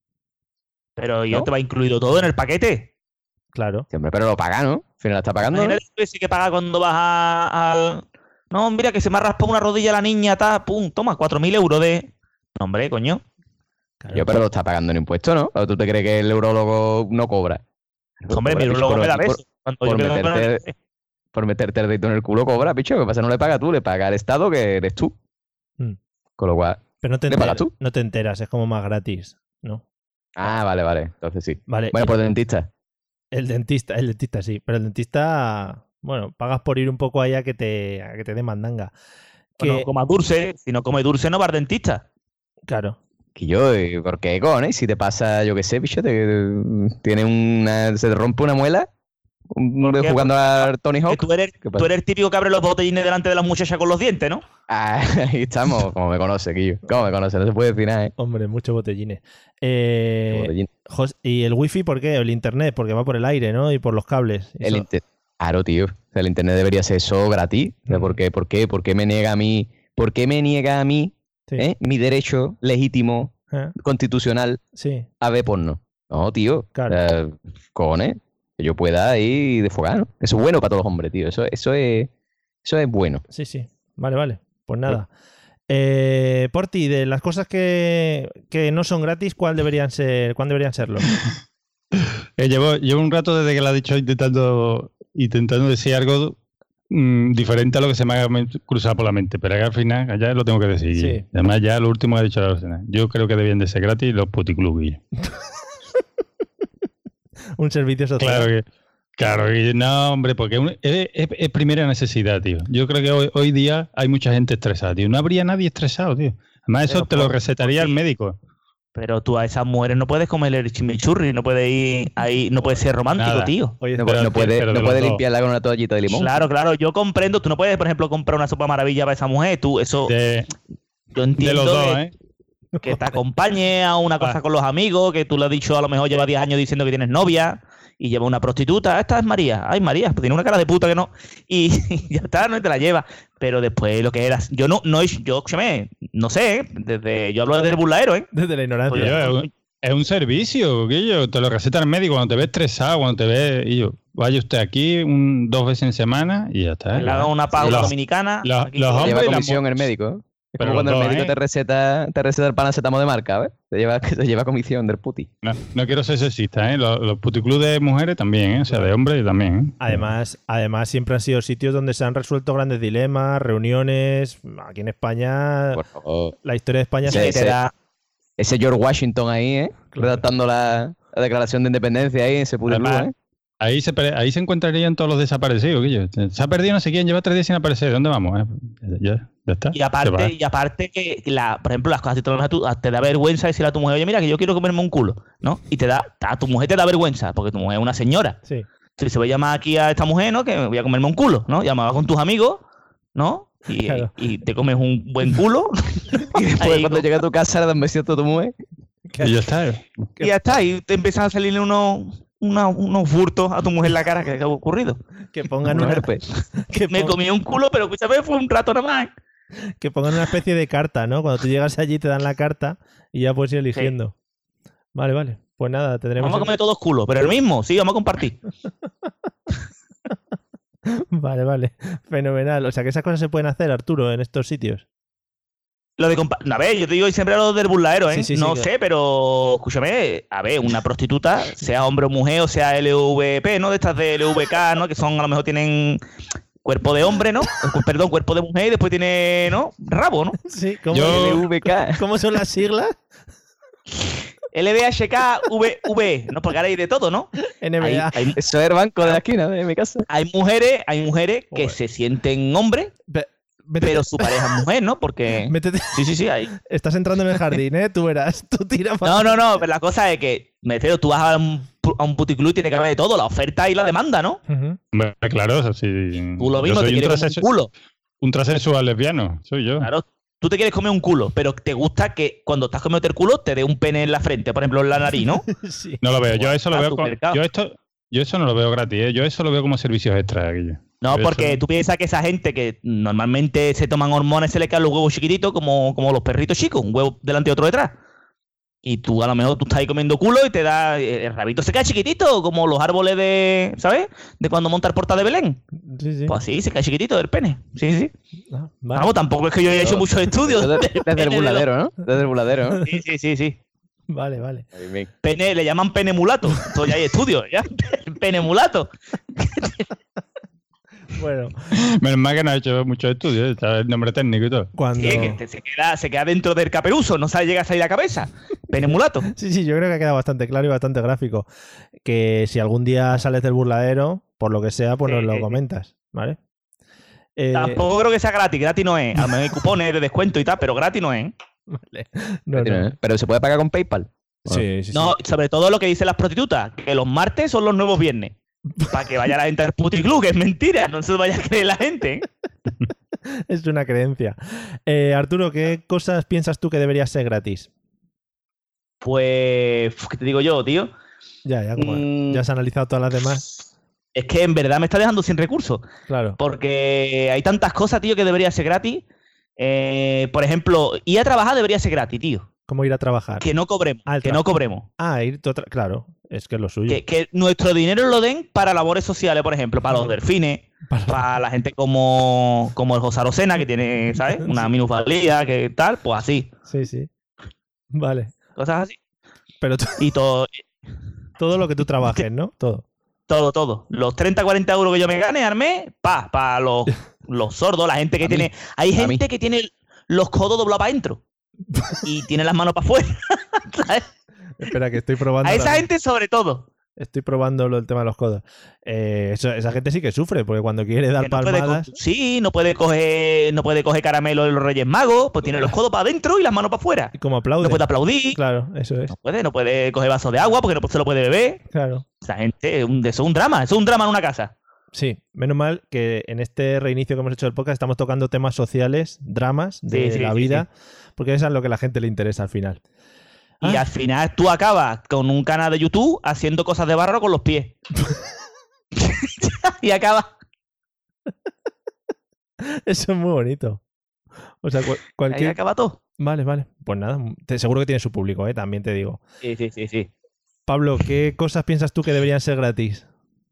Pero ya te va incluido todo en el paquete. Claro. Sí, hombre, pero lo paga, ¿no? Al final está pagando. ¿No? Sí que paga cuando vas al... No, mira, que se me ha raspado una rodilla la niña, pum, toma, 4.000 euros de... No, hombre, coño. Claro, pero lo está pagando en impuestos, ¿no? ¿O tú te crees que el urologo no cobra? Hombre, mi urologo me da beso. Por meterte el dedito en el culo cobra, picho. ¿Qué pasa? No le paga tú, le paga el Estado, que eres tú. Con lo cual, pero ¿le pagas tú? No te enteras, es como más gratis, ¿no? Ah, vale. Entonces sí. Vale. Bueno, por el dentista. El dentista sí. Pero el dentista Bueno, pagas por ir un poco allá a que te dé mandanga. No comas dulce, si no comes dulce no vas al dentista. Claro. Que yo, ¿por qué, cojones? Si te pasa, yo qué sé, bicho, se te rompe una muela jugando a Tony Hawk. Tú eres el típico que abre los botellines delante de las muchachas con los dientes, ¿no? Ahí estamos, como me conoce, Quillo. Como me conoce, no se puede decir nada, ¿eh? Hombre, muchos botellines. ¿Y el wifi por qué? El internet, porque va por el aire, ¿no? Y por los cables. Claro, tío. O sea, el internet debería ser eso gratis. O sea, ¿por qué me niega a mí? ¿Por qué me niega a mí mi derecho legítimo, constitucional, a ver porno? No, tío. Claro. Cojones. Que yo pueda ir desfogar, ¿no? Eso es bueno para todos los hombres, tío. Eso es bueno. Sí. Vale. Pues nada. Porti, de las cosas que no son gratis, ¿cuándo deberían serlo? Llevo un rato desde que lo ha dicho intentando decir algo diferente a lo que se me ha cruzado por la mente, pero al final ya lo tengo que decir. Sí. Además, ya lo último que ha dicho la Rosena. Yo creo que debían de ser gratis los puticlubs. Un servicio social. Claro que no, hombre, porque es primera necesidad, tío. Yo creo que hoy día hay mucha gente estresada, tío. No habría nadie estresado, tío. Además, eso te lo recetaría el médico. Pero tú a esas mujeres no puedes comer el chimichurri, no puedes ir ahí, no puedes ser romántico, Nada. tío. Oye, no puede limpiarla con una toallita de limón. Claro, yo comprendo. Tú no puedes, por ejemplo, comprar una sopa maravilla para esa mujer. Tú, eso. Yo entiendo de los dos, que te acompañe a una cosa con los amigos, que tú le has dicho, a lo mejor lleva 10 años diciendo que tienes novia y lleva una prostituta. Esta es María. Ay, María, pues tiene una cara de puta que no. Y ya está, no te la lleva. Pero después lo que eras. Yo no sé, yo hablo desde el burladero, ¿eh? Desde la ignorancia. Es un servicio, Guillo. Te lo receta el médico cuando te ves estresado, cuando te ves. Y yo, vaya usted aquí 2 veces en semana y ya está. Le haga una pausa dominicana. Los hombres lleva comisión el médico. Es como cuando el médico te receta el paracetamol de marca, ¿ves? Te lleva comisión del puti. No quiero ser sexista, ¿eh? Los puticlubs de mujeres también, ¿eh? O sea, de hombres también, ¿eh? Además, siempre han sido sitios donde se han resuelto grandes dilemas, reuniones. Aquí en España, por favor. La historia de España ese George Washington ahí, ¿eh? Claro. Redactando la declaración de independencia ahí en ese puticlub, ¿eh? Ahí se encontrarían todos los desaparecidos, Guillo. Se ha perdido no sé quién, lleva 3 días sin aparecer. ¿Dónde vamos? Ya está. Y aparte que por ejemplo, las cosas te da vergüenza decirle a tu mujer, oye, mira, que yo quiero comerme un culo, ¿no? Y a tu mujer te da vergüenza, porque tu mujer es una señora. Sí. Si se va a llamar aquí a esta mujer, ¿no? Que voy a comerme un culo, ¿no? Llamaba con tus amigos, ¿no? Y te comes un buen culo. Y después cuando llega a tu casa le das besitos a tu mujer. Y ya está. Y ya está. Y te empiezan a salirle unos furtos a tu mujer en la cara. ¿Qué ha ocurrido? Que pongan me comí un culo, pero escúchame, fue un rato nada más. Que pongan una especie de carta, ¿no? Cuando tú llegas allí te dan la carta y ya puedes ir eligiendo. Sí. Vale. Pues nada, tendremos... Vamos a comer todos culos, pero el mismo. Sí, vamos a compartir. Vale. Fenomenal. O sea que esas cosas se pueden hacer, Arturo, en estos sitios. A ver, yo te digo siempre lo del burladero, ¿eh? Sí, no sé, pero escúchame, a ver, una prostituta, sea hombre o mujer, o sea LVP, ¿no? De estas de LVK, ¿no? Que son, a lo mejor tienen cuerpo de hombre, ¿no? Perdón, cuerpo de mujer y después tiene, ¿no? Rabo, ¿no? Sí, ¿cómo LVK? ¿Cómo son las siglas? LVHKV, ¿no? Porque ahora hay de todo, ¿no? NBA. Eso es el banco de la esquina de mi casa. Hay mujeres que se sienten hombres, pero su pareja es mujer, ¿no? Porque... Sí, ahí. Estás entrando en el jardín, ¿eh? Tú verás, tú tiras... No, pero la cosa es que, me refiero, tú vas a un puticlub y tiene que haber de todo, la oferta y la demanda, ¿no? Uh-huh. Claro, eso sí. Tú lo mismo, te quieres comer un culo. Un transexual lesbiano, soy yo. Claro, tú te quieres comer un culo, pero te gusta que cuando estás comiendo el culo te dé un pene en la frente, por ejemplo, en la nariz, ¿no? Sí. No lo veo, yo eso lo veo... Yo eso no lo veo gratis, ¿eh? Yo eso lo veo como servicios extra, Guillo. No, porque tú piensas que esa gente que normalmente se toman hormonas se le caen los huevos chiquititos como los perritos chicos, un huevo delante y otro detrás. Y tú a lo mejor tú estás ahí comiendo culo y te da... El rabito se cae chiquitito, como los árboles de... ¿Sabes? De cuando monta el portal de Belén. Sí. Pues así, se cae chiquitito del pene. Sí. Ah, vale. Vamos, tampoco es que yo haya hecho muchos estudios. Desde el burladero, ¿no? Desde el burladero, ¿no? Sí. Vale. Pene, le llaman pene mulato. Entonces ya hay estudios, ¿ya? Pene mulato. Bueno. Menos mal que no ha hecho muchos estudios, está el nombre técnico y todo. Cuando... Sí, que se queda dentro del caperuso, no llega a salir la cabeza. Pene mulato. Sí, yo creo que ha quedado bastante claro y bastante gráfico. Que si algún día sales del burladero, por lo que sea, pues nos lo comentas, ¿vale? Tampoco creo que sea gratis. Gratis no es. A lo mejor hay cupones de descuento y tal, pero gratis no es. Vale. No. Pero ¿se puede pagar con PayPal? Sí. No, sobre todo lo que dicen las prostitutas, que los martes son los nuevos viernes. Para que vaya la gente al puticlub, que es mentira, no se vaya a creer la gente. Es una creencia. Arturo, ¿qué cosas piensas tú que debería ser gratis? Pues, ¿qué te digo yo, tío? Ya has analizado todas las demás. Es que en verdad me está dejando sin recursos. Claro. Porque hay tantas cosas, tío, que debería ser gratis. Por ejemplo, ir a trabajar debería ser gratis, tío. ¿Cómo ir a trabajar? Que no cobremos. Claro, es que es lo suyo. Que nuestro dinero lo den para labores sociales, por ejemplo, para los delfines, para la gente como el José Arocena, que tiene, ¿sabes? Una minusvalía, que tal, pues así. Sí. Vale. Cosas así. Pero y todo lo que tú trabajes, ¿no? Todo. Los 30-40 euros que yo me gane al mes, para los sordos, la gente que tiene... Hay gente que tiene los codos doblados para adentro y tiene las manos para afuera, ¿sabes? Espera, que estoy probando... A esa gente sobre todo. Estoy probando el tema de los codos. Esa gente sí que sufre, porque cuando quiere dar palmadas... no puede coger caramelo de los Reyes Magos, pues tiene los codos para adentro y las manos para afuera. Y como aplaude. No puede aplaudir. Claro, eso es. No puede coger vaso de agua porque no se lo puede beber. Claro. Esa gente, eso es un drama. Eso es un drama en una casa. Sí, menos mal que en este reinicio que hemos hecho del podcast estamos tocando temas sociales, dramas de la vida, porque eso es lo que a la gente le interesa al final. Y al final tú acabas con un canal de YouTube haciendo cosas de barro con los pies. Y acabas. Eso es muy bonito. O sea, cualquier... Ahí acaba todo. Vale. Pues nada, seguro que tiene su público, también te digo. Sí. Pablo, ¿qué cosas piensas tú que deberían ser gratis?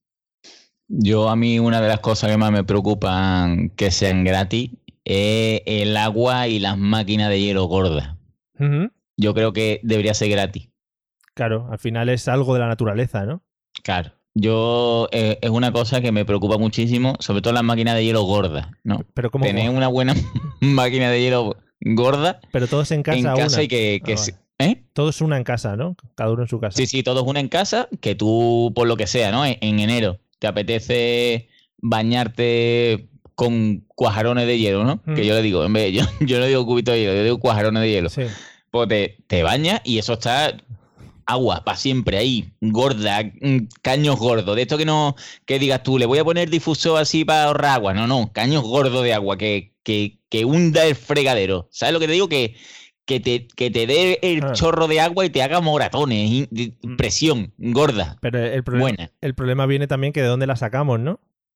A mí una de las cosas que más me preocupan que sean gratis es el agua y las máquinas de hielo gordas. Uh-huh. Yo creo que debería ser gratis. Claro, al final es algo de la naturaleza, ¿no? Claro. Es una cosa que me preocupa muchísimo, sobre todo las máquinas de hielo gordas, ¿no? Pero ¿cómo? Tener una buena máquina de hielo gorda. Pero todos en casa. Y que Todo es una en casa, ¿no? Cada uno en su casa. Sí, todos una en casa, que tú, por lo que sea, ¿no? En enero te apetece bañarte con cuajarones de hielo, ¿no? Que yo le digo, en vez yo no digo cubito de hielo, yo digo cuajarones de hielo. Sí. Pues te bañas y eso está agua para siempre ahí, gorda, caños gordos. De esto que digas tú, le voy a poner difusor así para ahorrar agua. No, caños gordos de agua que hunda el fregadero. ¿Sabes lo que te digo? Que te dé el chorro de agua y te haga moratones, presión gorda. Pero el problema viene también que de dónde la sacamos, ¿no?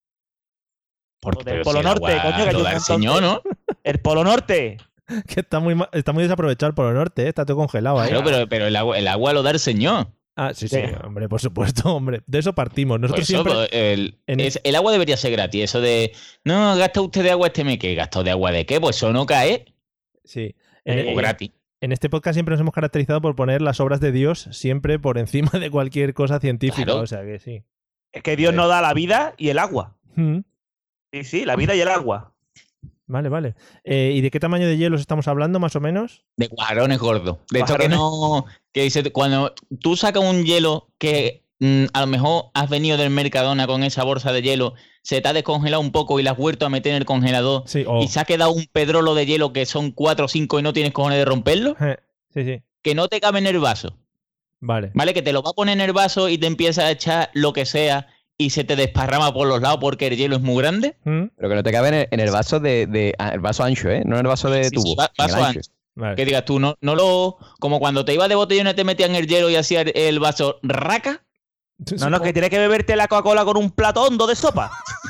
Porque el Polo Norte, coño, que yo enseñó, ¿no? El Polo Norte. Que está muy desaprovechado el Polo Norte, está todo congelado ahí. Claro, pero el agua lo da el señor. Sí, hombre, por supuesto, hombre. De eso partimos. Nosotros siempre... El agua debería ser gratis. Eso de, no, gasta usted de agua este mes. ¿Qué gasto de agua de qué? Pues eso no cae. Sí. O gratis. En este podcast siempre nos hemos caracterizado por poner las obras de Dios siempre por encima de cualquier cosa científica. Claro. O sea que sí. Es que Dios nos da la vida y el agua. Sí, la vida y el agua. Vale. ¿Y de qué tamaño de hielos estamos hablando, más o menos? De cuajarones gordos. De esto que dice, cuando tú sacas un hielo que a lo mejor has venido del Mercadona con esa bolsa de hielo, se te ha descongelado un poco y la has vuelto a meter en el congelador y se ha quedado un pedrolo de hielo que son 4 o 5 y no tienes cojones de romperlo. Sí. Que no te cabe en el vaso. Vale, que te lo va a poner en el vaso y te empieza a echar lo que sea y se te desparrama por los lados porque el hielo es muy grande. Pero que no te cabe en el vaso el vaso ancho, ¿eh? No en el vaso de tubo. Sí, vaso ancho. Vale. Que digas tú, como cuando te ibas de botellón te metían el hielo y hacía el vaso raca. No, que tienes que beberte la Coca-Cola con un plato hondo de sopa.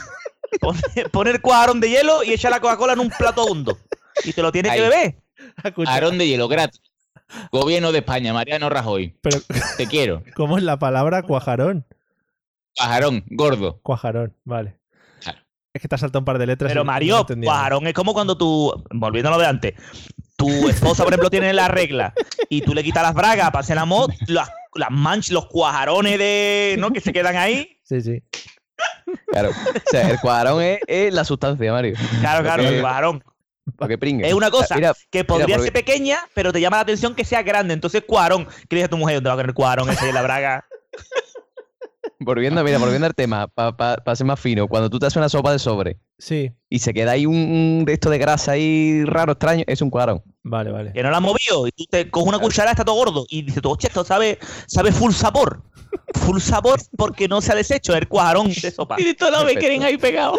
Poner cuajarón de hielo y echar la Coca-Cola en un plato hondo. Y te lo tienes que beber. Cuajarón de hielo gratis. Gobierno de España, Mariano Rajoy. Pero, te quiero. ¿Cómo es la palabra cuajarón? Cuajarón, gordo. Cuajarón, vale. Claro. Es que te has saltado un par de letras. Pero Mario, cuajarón es como cuando tú, volviéndolo de antes, tu esposa, por ejemplo, tiene la regla y tú le quitas las bragas para hacer la mod, las manchas, los cuajarones ¿no? que se quedan ahí. Sí. Claro. O sea, el cuajarón es la sustancia, Mario. Claro, el cuajarón. Porque pringue. Es una cosa que podría ser pequeña, pero te llama la atención que sea grande. Entonces, cuajarón. ¿Qué le dice a tu mujer? ¿Dónde va a querer cuajarón ese en la braga? Volviendo al tema, para ser más fino, cuando tú te haces una sopa de sobre y se queda ahí un de esto de grasa ahí raro, extraño, es un cuajarón. Vale. Que no la has movido y tú te coges una cuchara, está todo gordo y dices, hostia, esto sabe full sabor. Full sabor porque no se ha deshecho el cuajarón de sopa. Y todos los quieren ahí pegados.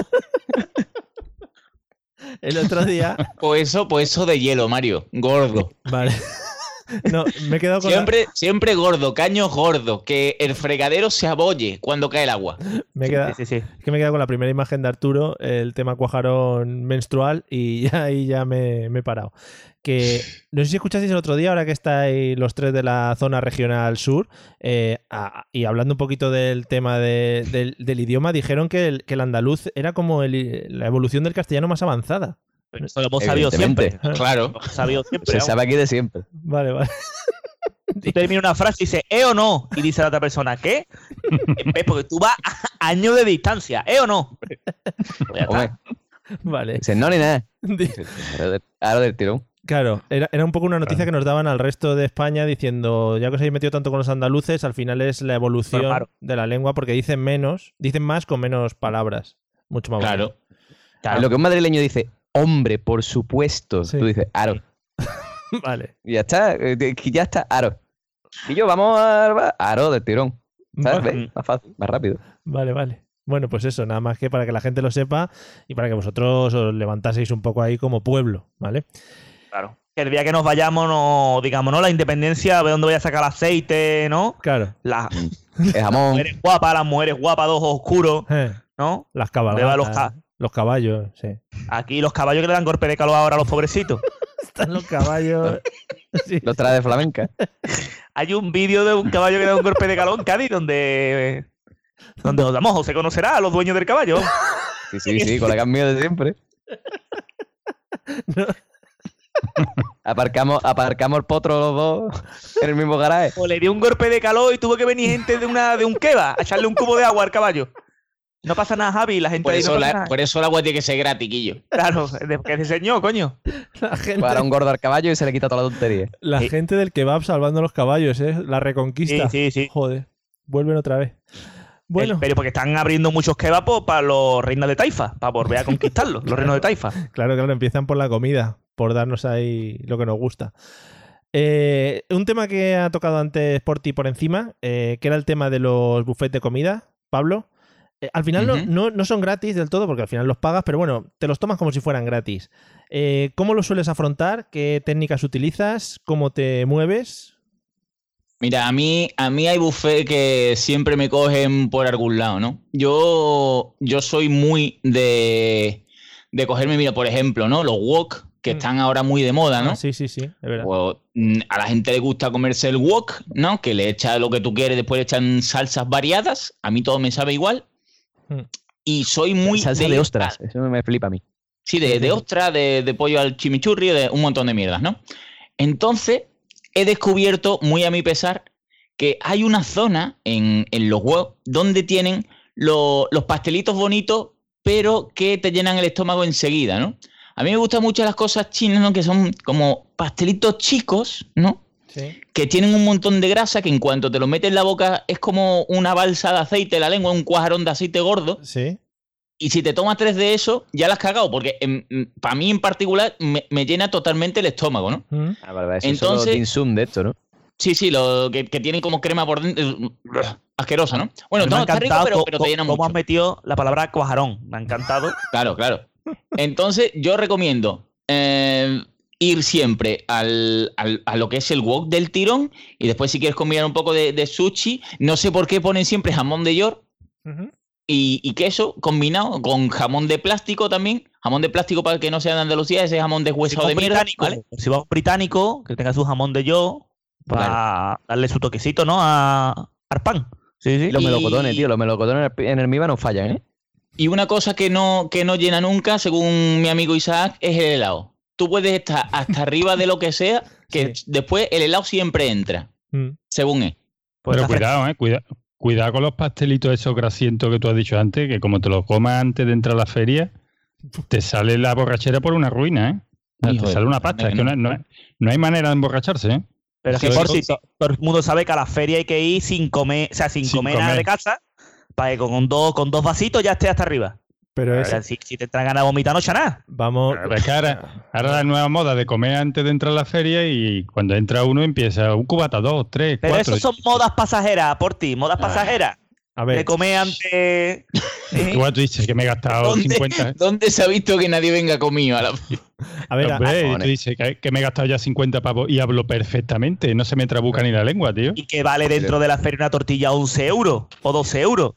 El otro día... Pues eso de hielo, Mario. Gordo. Vale. No, me he quedado con siempre gordo, caños gordos, que el fregadero se abolle cuando cae el agua. Es que me he quedado con la primera imagen de Arturo, el tema cuajarón menstrual, y ahí ya me he parado. Que no sé si escuchasteis el otro día, ahora que estáis los tres de la zona regional sur, y hablando un poquito del tema del idioma, dijeron que el andaluz era como la evolución del castellano más avanzada. Pero eso lo hemos sabido siempre. Claro. Lo hemos sabido siempre. Se sabe aquí de siempre. Vale. Tú terminas una frase y dices, o no? Y dice la otra persona, ¿qué? Porque tú vas a años de distancia, o no? Pues ya está. Vale. Dice, no, ni nada. Ahora del tirón. Claro, era un poco una noticia que nos daban al resto de España diciendo, ya que os habéis metido tanto con los andaluces, al final es la evolución de la lengua porque dicen más con menos palabras. Mucho más claro. Lo que un madrileño dice, hombre, por supuesto. Sí. Tú dices, aro. Vale. Y ya está, aro. Y yo, vamos a aro del tirón. ¿Sabes? Vale. Más fácil, más rápido. Vale. Bueno, pues eso, nada más que para que la gente lo sepa y para que vosotros os levantaseis un poco ahí como pueblo, ¿vale? Claro. Que el día que nos vayamos, no, digamos, ¿no? La independencia, a ver dónde voy a sacar el aceite, ¿no? Claro. El jamón. Las mujeres guapas, dos oscuros, ¿no? Las cabalgatas. Los caballos, sí. Aquí los caballos que le dan golpe de calor ahora a los pobrecitos. Están los caballos. Sí. Los trae de flamenca. Hay un vídeo de un caballo que le da un golpe de calor en Cádiz donde se conocerá a los dueños del caballo. Sí, colegas míos de siempre. No. Aparcamos el potro los dos en el mismo garaje. O le dio un golpe de calor y tuvo que venir gente de un kebab a echarle un cubo de agua al caballo. No pasa nada, Javi, la gente por ahí eso no pasa nada. Por eso el agua tiene que ser gratis, Quillo. Claro, que se enseñó, coño. La gente... Para un gordo al caballo y se le quita toda la tontería. La gente del kebab salvando a los caballos, la reconquista. Sí. Joder, vuelven otra vez. Bueno. Pero porque están abriendo muchos kebabs para los reinos de Taifa, para volver a conquistarlos, los reinos de Taifa. Claro, empiezan por la comida, por darnos ahí lo que nos gusta. Un tema que ha tocado antes por ti por encima, que era el tema de los buffets de comida, Pablo. Al final no son gratis del todo, porque al final los pagas, pero bueno, te los tomas como si fueran gratis. ¿Cómo lo sueles afrontar? ¿Qué técnicas utilizas? ¿Cómo te mueves? Mira, a mí hay buffet que siempre me cogen por algún lado, ¿no? Yo soy muy de cogerme, mira, por ejemplo, ¿no? Los wok, que están ahora muy de moda, ¿no? Sí, es verdad. Pues, a la gente le gusta comerse el wok, ¿no? Que le echa lo que tú quieres, después le echan salsas variadas. A mí todo me sabe igual. Y soy muy... Salsa de ostras, eso me flipa a mí. Sí, de ostras, de pollo al chimichurri, de un montón de mierdas, ¿no? Entonces, he descubierto, muy a mi pesar, que hay una zona en los wok donde tienen los pastelitos bonitos, pero que te llenan el estómago enseguida, ¿no? A mí me gustan mucho las cosas chinas, ¿no? Que son como pastelitos chicos, ¿no? Sí. Que tienen un montón de grasa, que en cuanto te lo metes en la boca es como una balsa de aceite, la lengua, un cuajarón de aceite gordo. Sí. Y si te tomas 3 de eso, ya la has cagado, porque para mí en particular me llena totalmente el estómago, ¿no? Vale, eso entonces, es dim sum de esto, ¿no? Sí, lo que tiene como crema por dentro, asquerosa, ¿no? Bueno, no, está rico, pero te llena mucho. ¿Cómo has metido la palabra cuajarón? Me ha encantado. Claro. Entonces, yo recomiendo ir siempre a lo que es el wok del tirón, y después si quieres combinar un poco de sushi, no sé por qué ponen siempre jamón de york y queso combinado con jamón de plástico también. Jamón de plástico para el que no sea de Andalucía, ese jamón deshuesado de mierda, ¿vale? Si va un británico, que tenga su jamón de york para darle su toquecito, ¿no? Al pan. Sí. Los melocotones, tío, los melocotones en el MIBA no fallan, ¿eh? Y una cosa que no llena nunca, según mi amigo Isaac, es el helado. Tú puedes estar hasta arriba de lo que sea, que después el helado siempre entra, según él. Pero cuidado, cuidado con los pastelitos esos grasientos que tú has dicho antes, que como te los comas antes de entrar a la feria, te sale la borrachera por una ruina, ¿eh? Te sale una pasta. Es que no hay manera de emborracharse, ¿eh? Pero es que por si todo el mundo sabe que a la feria hay que ir sin comer, o sea, sin comer nada de casa, Para que con dos vasitos ya esté hasta arriba. Pero si te traen ganas de vomitar, no echa nada. Vamos. Pero es que ahora la nueva moda de comer antes de entrar a la feria y cuando entra uno empieza un cubata, 2, 3, 4. Pero eso son modas pasajeras, por ti, modas pasajeras. A ver. De comer antes. Igual tú dices que me he gastado 50. ¿Dónde se ha visto que nadie venga comido a la feria? A ver, hombre, tú dices que me he gastado ya 50 pavos y hablo perfectamente. No se me trabuca ni la lengua, tío. Y que vale dentro de la feria una tortilla 11 euros o 12 euros.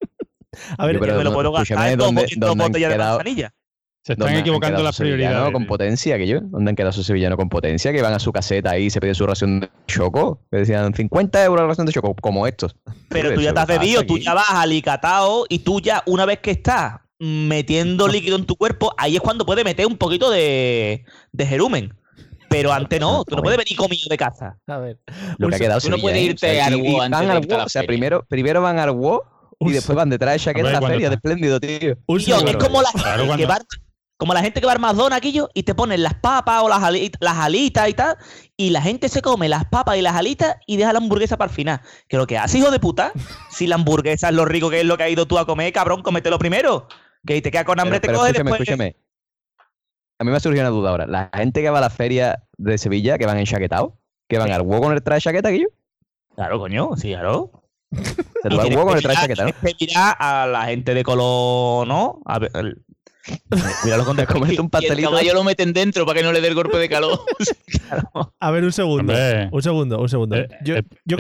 A ver, yo me lo puedo gastar en dos botellas de manzanilla. Se están equivocando las prioridades. Con potencia, que yo. ¿Dónde han quedado esos sevillanos con potencia? Que van a su caseta ahí y se piden su ración de choco. Que decían 50 euros la ración de choco, como estos. Pero tú ya te has bebido, tú ya vas alicatado y tú ya, una vez que estás metiendo líquido en tu cuerpo, ahí es cuando puedes meter un poquito de jerumen. Pero antes no, tú no puedes venir comido de casa. A ver. Lo que ha quedado tú no puedes irte al WOW antes de irte a la O sea, feria. primero van al WOW y después van detrás de chaqueta a la feria, de espléndido, tío. Es como la gente que va... Como la gente que va al McDonald's, Quillo, y te ponen las papas o las alitas y tal, y la gente se come las papas y las alitas y deja la hamburguesa para el final. Que lo que hace, hijo de puta, si la hamburguesa es lo rico que es lo que has ido tú a comer, cabrón, cómetelo primero. Que te queda con hambre, te coges después. Escúchame. A mí me ha surgido una duda ahora. La gente que va a la feria de Sevilla, que van enchaquetados, que van al huevo con el traje de chaqueta, Quillo. Claro, coño, sí, claro. Se lo va al huevo con el traje de chaqueta, ¿no? Mira a la gente de color, ¿no? A ver, míralo con comerte un pastelito. Y el caballo lo meten dentro para que no le dé el golpe de calor. Claro. A ver, un segundo. Hombre, un segundo. Yo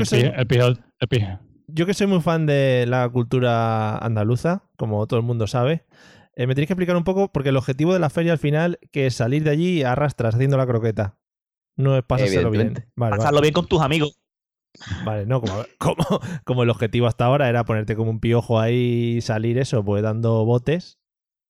que soy muy fan de la cultura andaluza, como todo el mundo sabe, me tenéis que explicar un poco, porque el objetivo de la feria al final, que es salir de allí a arrastras haciendo la croqueta. No es pasárselo bien. Pasarlo bien con tus amigos. Vale, no, como el objetivo hasta ahora era ponerte como un piojo ahí y salir eso, pues dando botes.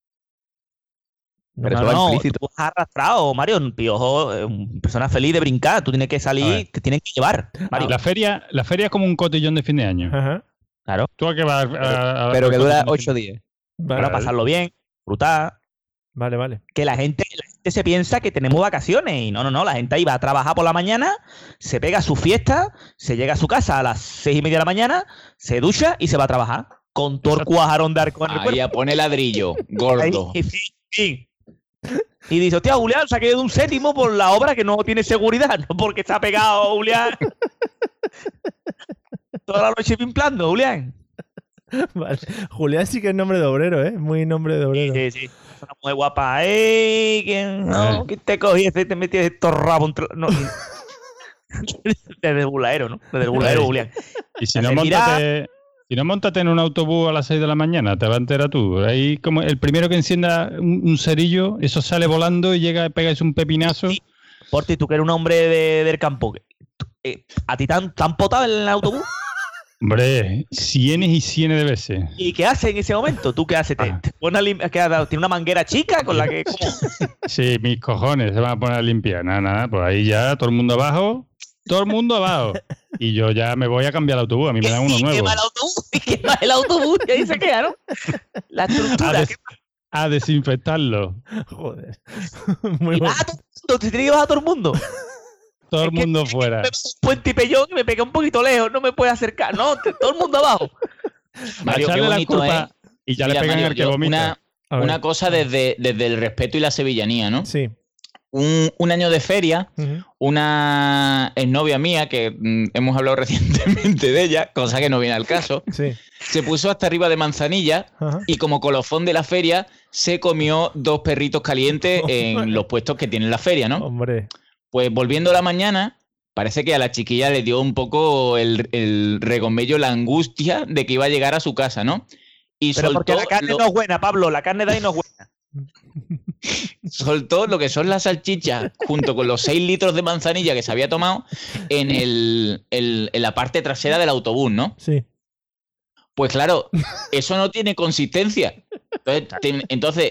No, tú has arrastrado, Mario, un piojo, persona feliz de brincar, tú tienes que salir, te tienes que llevar, Mario. La feria es como un cotillón de fin de año. Ajá. Claro. Tú a que vas pero que dura 8 días. Para pasarlo bien, disfrutar. Vale. Que la gente se piensa que tenemos vacaciones y no, la gente ahí va a trabajar por la mañana, se pega su fiesta, se llega a su casa a las 6:30 de la mañana, se ducha y se va a trabajar con todo el cuajarón de arco en el cuerpo. Ahí a pone ladrillo, gordo. Sí. Y dice, hostia, Julián se ha quedado un séptimo por la obra que no tiene seguridad, no porque está pegado, Julián. Toda la noche pimplando, Julián. Vale. Julián sí que es nombre de obrero, ¿eh? Muy nombre de obrero. Sí. Una mujer guapa. ¡Ey! ¿Quién te cogiste y te metías estos rabos? No. Desde el buladero, ¿no? Desde el buladero, Julián. Y si no, móntate en un autobús a las 6 de la mañana, te vas a enterar tú. Ahí como el primero que encienda un cerillo, eso sale volando y llega, pegáis un pepinazo. Sí. Porti, tú que eres un hombre del campo, ¿a ti te han potado en el autobús? Hombre, cienes y cienes de veces. ¿Y qué haces en ese momento? ¿Tú qué haces? ¿Te pones ¿Tiene una manguera chica con la que...? Sí, mis cojones se van a poner a limpiar. Nada, pues ahí ya todo el mundo abajo. Y yo ya me voy a cambiar el autobús. A mí me dan uno nuevo. Quema el autobús y ahí se queda, ¿no? La estructura. A desinfectarlo. Joder. Muy bueno. ¿Te tiene que llevar a todo el mundo? Todo el mundo fuera. Me pongo un puente y pellón y me pegué un poquito lejos, no me puede acercar. No, todo el mundo abajo. Mario, qué bonito, ¿eh? Y ya le pegan al que vomita. Una cosa desde el respeto y la sevillanía, ¿no? Sí. Un año de feria, una exnovia mía, que hemos hablado recientemente de ella, cosa que no viene al caso, se puso hasta arriba de manzanilla y como colofón de la feria se comió 2 perritos calientes en los puestos que tiene la feria, ¿no? Hombre. Pues volviendo a la mañana, parece que a la chiquilla le dio un poco el regomello, la angustia de que iba a llegar a su casa, ¿no? Y pero porque la carne no es buena, Pablo, la carne de ahí no es buena. Soltó lo que son las salchichas junto con los 6 litros de manzanilla que se había tomado en la parte trasera del autobús, ¿no? Sí. Pues claro, eso no tiene consistencia. Entonces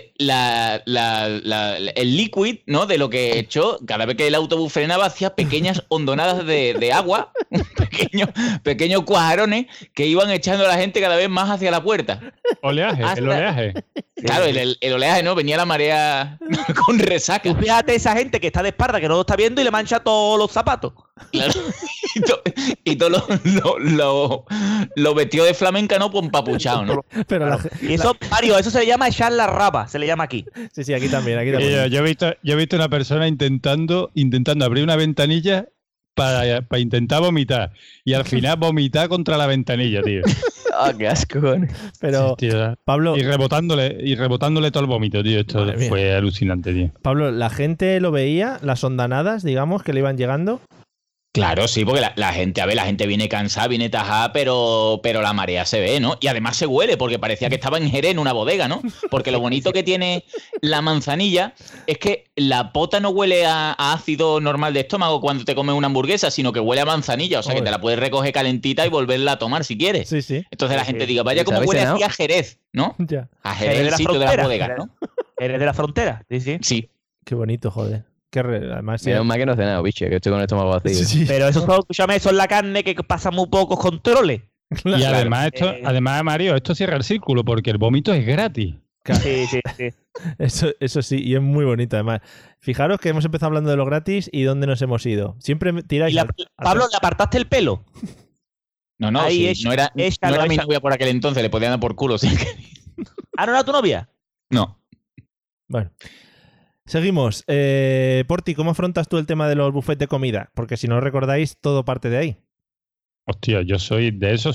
el liquid, ¿no? De lo que echó, cada vez que el autobús frenaba, hacía pequeñas hondonadas de agua, pequeños cuajarones que iban echando a la gente cada vez más hacia la puerta. Oleaje. Claro, el oleaje, ¿no? Venía la marea con resaca. Tú fíjate esa gente que está de espalda, que no lo está viendo y le mancha todos los zapatos. Claro. Y todos los vestidos de flamenca, ¿no? Pues empapuchados, ¿no? Pero y eso, Mario, eso se le llama echar la rapa, se le llama aquí. Sí, aquí también. Yo he visto una persona intentando abrir una ventanilla para intentar vomitar. Y al final vomitar contra la ventanilla, tío. Qué asco. Pero, sí, tío, Pablo... Y rebotándole todo el vómito, tío. Esto fue alucinante, tío. Pablo, ¿la gente lo veía? ¿Las hondanadas, digamos, que le iban llegando? Claro, sí, porque la gente viene cansada, viene tajada, pero la marea se ve, ¿no? Y además se huele, porque parecía que estaba en Jerez, en una bodega, ¿no? Porque lo bonito que tiene la manzanilla es que la pota no huele a ácido normal de estómago cuando te comes una hamburguesa, sino que huele a manzanilla, o sea que te la puedes recoger calentita y volverla a tomar si quieres. Sí. Entonces la gente diga, vaya como huele aquí a Jerez, ¿no? Ya. A Jerez, el sitio de las bodegas, ¿no? ¿Eres de la frontera? Sí. Sí. Qué bonito, joder. Además, menos mal que no he cenado, bicho, que estoy con el estómago vacío. Sí. Pero eso es la carne que pasa muy pocos controles. Y además, además, Mario, esto cierra el círculo porque el vómito es gratis. Sí. Eso sí, y es muy bonito además. Fijaros que hemos empezado hablando de lo gratis y dónde nos hemos ido. Siempre tiráis... Pablo, ¿le apartaste el pelo? No, ahí sí, no era mi novia por aquel entonces, le podían dar por culo. ¿Sí? ¿Ah, no era tu novia? No. Bueno. Seguimos. Porti, ¿cómo afrontas tú el tema de los buffets de comida? Porque si no recordáis, todo parte de ahí. Hostia, yo soy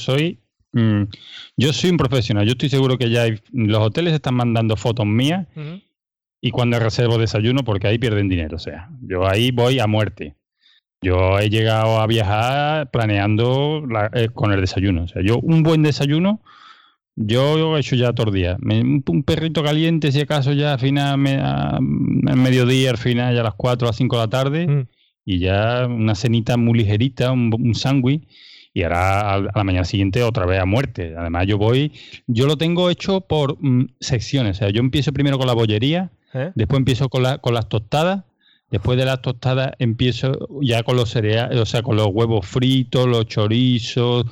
un profesional. Yo estoy seguro que ya los hoteles están mandando fotos mías y cuando reservo desayuno, porque ahí pierden dinero. O sea, yo ahí voy a muerte. Yo he llegado a viajar planeando con el desayuno. O sea, yo un buen desayuno... Yo he hecho ya todos los días. Un perrito caliente, si acaso, ya al final, al mediodía, al final, ya a las 4 o las 5 de la tarde. Y ya una cenita muy ligerita, un sándwich. Y ahora a la mañana siguiente otra vez a muerte. Además, yo lo tengo hecho por secciones. O sea, yo empiezo primero con la bollería, después empiezo con las tostadas. Después de las tostadas empiezo ya con los cereales, o sea, con los huevos fritos, los chorizos,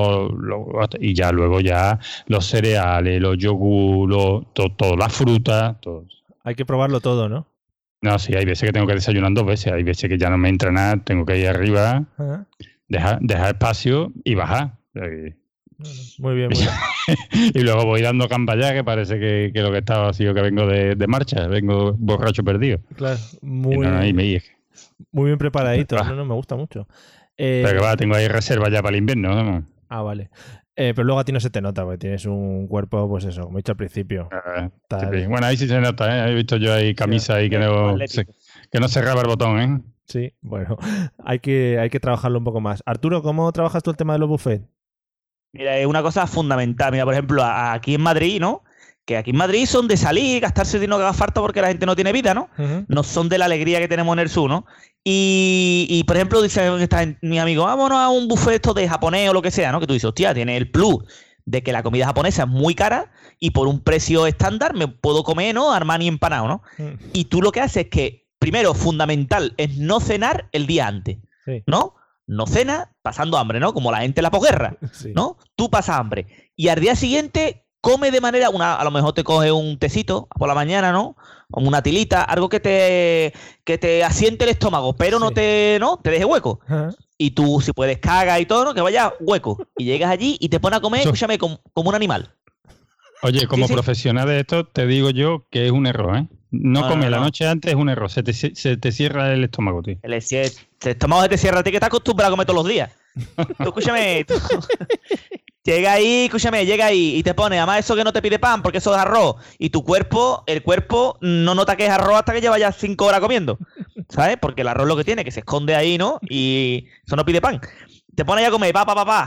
y ya luego ya los cereales, los yogur, todo, las frutas, todo. Hay que probarlo todo, ¿no? No, sí, hay veces que tengo que desayunar 2 veces, hay veces que ya no me entra nada, tengo que ir arriba, dejar espacio y bajar. Muy bien. Y luego voy dando campalla, que parece que lo que estaba ha sido que vengo de marcha, vengo borracho perdido. Claro, muy bien preparadito. No, me gusta mucho. Pero que va, tengo ahí reserva ya para el invierno, ¿no? Ah, vale. Pero luego a ti no se te nota, porque tienes un cuerpo, pues eso, como he dicho al principio. Bueno, ahí sí se nota, ¿eh? He visto yo ahí camisa ahí que no cerraba el botón, ¿eh? Sí, bueno, hay que trabajarlo un poco más. Arturo, ¿cómo trabajas tú el tema de los buffets? Mira, es una cosa fundamental. Mira, por ejemplo, aquí en Madrid, ¿no? Que aquí en Madrid son de salir, gastarse dinero que haga falta porque la gente no tiene vida, ¿no? No son de la alegría que tenemos en el sur, ¿no? Y por ejemplo, dice mi amigo, vámonos a un buffet esto de japonés o lo que sea, ¿no? Que tú dices, hostia, tiene el plus de que la comida japonesa es muy cara y por un precio estándar me puedo comer, ¿no? Armani empanado, ¿no? Y tú lo que haces es que, primero, fundamental, es no cenar el día antes, ¿no? No cenas pasando hambre, ¿no? Como la gente en la posguerra, ¿no? Tú pasas hambre. Y al día siguiente come de manera... a lo mejor te coges un tecito por la mañana, ¿no? O una tilita, algo que te asiente el estómago, pero no te deje hueco. Y tú, si puedes, cagas y todo, ¿no? Que vaya hueco. Y llegas allí y te pones a comer, escúchame, como un animal. Oye, como profesional de esto, te digo yo que es un error, ¿eh? No comer la noche antes es un error. Se te cierra el estómago, tío. El estómago se te cierra a ti, que estás acostumbrado a comer todos los días. Tú, escúchame, llega ahí y te pone, además eso que no te pide pan, porque eso es arroz. Y el cuerpo no nota que es arroz hasta que lleva ya 5 horas comiendo. ¿Sabes? Porque el arroz lo que tiene, que se esconde ahí, ¿no? Y eso no pide pan. Te pone ya a comer,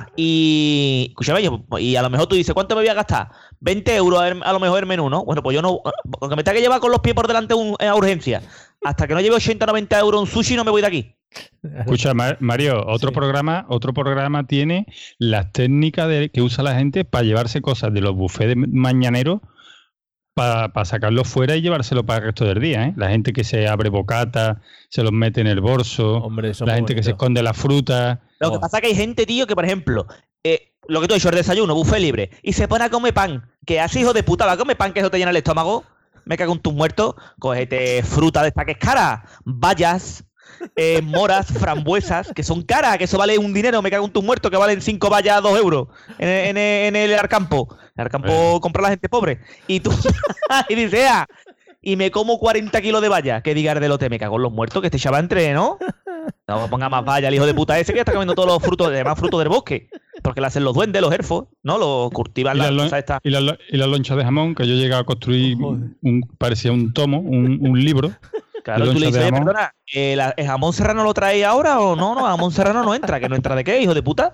y escúchame, y a lo mejor tú dices, ¿cuánto me voy a gastar? 20 euros a lo mejor el menú, ¿no? Bueno, pues yo no, porque me tengo que llevar con los pies por delante a urgencia. Hasta que no lleve 80 o 90 euros un sushi no me voy de aquí. Escucha, Mario, otro programa tiene las técnicas que usa la gente para llevarse cosas de los buffets mañaneros para sacarlo fuera y llevárselo para el resto del día, ¿eh? La gente que se abre bocata, se los mete en el bolso, la gente que se esconde la fruta. Lo que pasa es que hay gente, tío, que por ejemplo, lo que tú has dicho, el desayuno, buffet libre, y se pone a comer pan. Que así, hijo de puta, va a comer pan que eso te llena el estómago. Me cago en tus muertos. Cógete fruta de esta que es cara, bayas, moras, frambuesas, que son caras, que eso vale un dinero. Me cago en tus muertos, que valen 5 bayas a 2 euros en el Arcampo. El Arcampo compra la gente pobre. Y tú, y dices, y me como 40 kilos de bayas. Que diga el delote, me cago en los muertos, que este chaval entre, ¿no? No ponga más vallas el hijo de puta ese que está comiendo todos los frutos, demás frutos del bosque. Porque le hacen los duendes, los elfos, ¿no? Los cultivan las cosas estas. Y la loncha de jamón, que yo llegué a construir, parecía un tomo, un libro. Claro, tú le dices, perdona, ¿el jamón serrano lo traéis ahora o no? No, jamón serrano no entra. ¿Que no entra de qué, hijo de puta?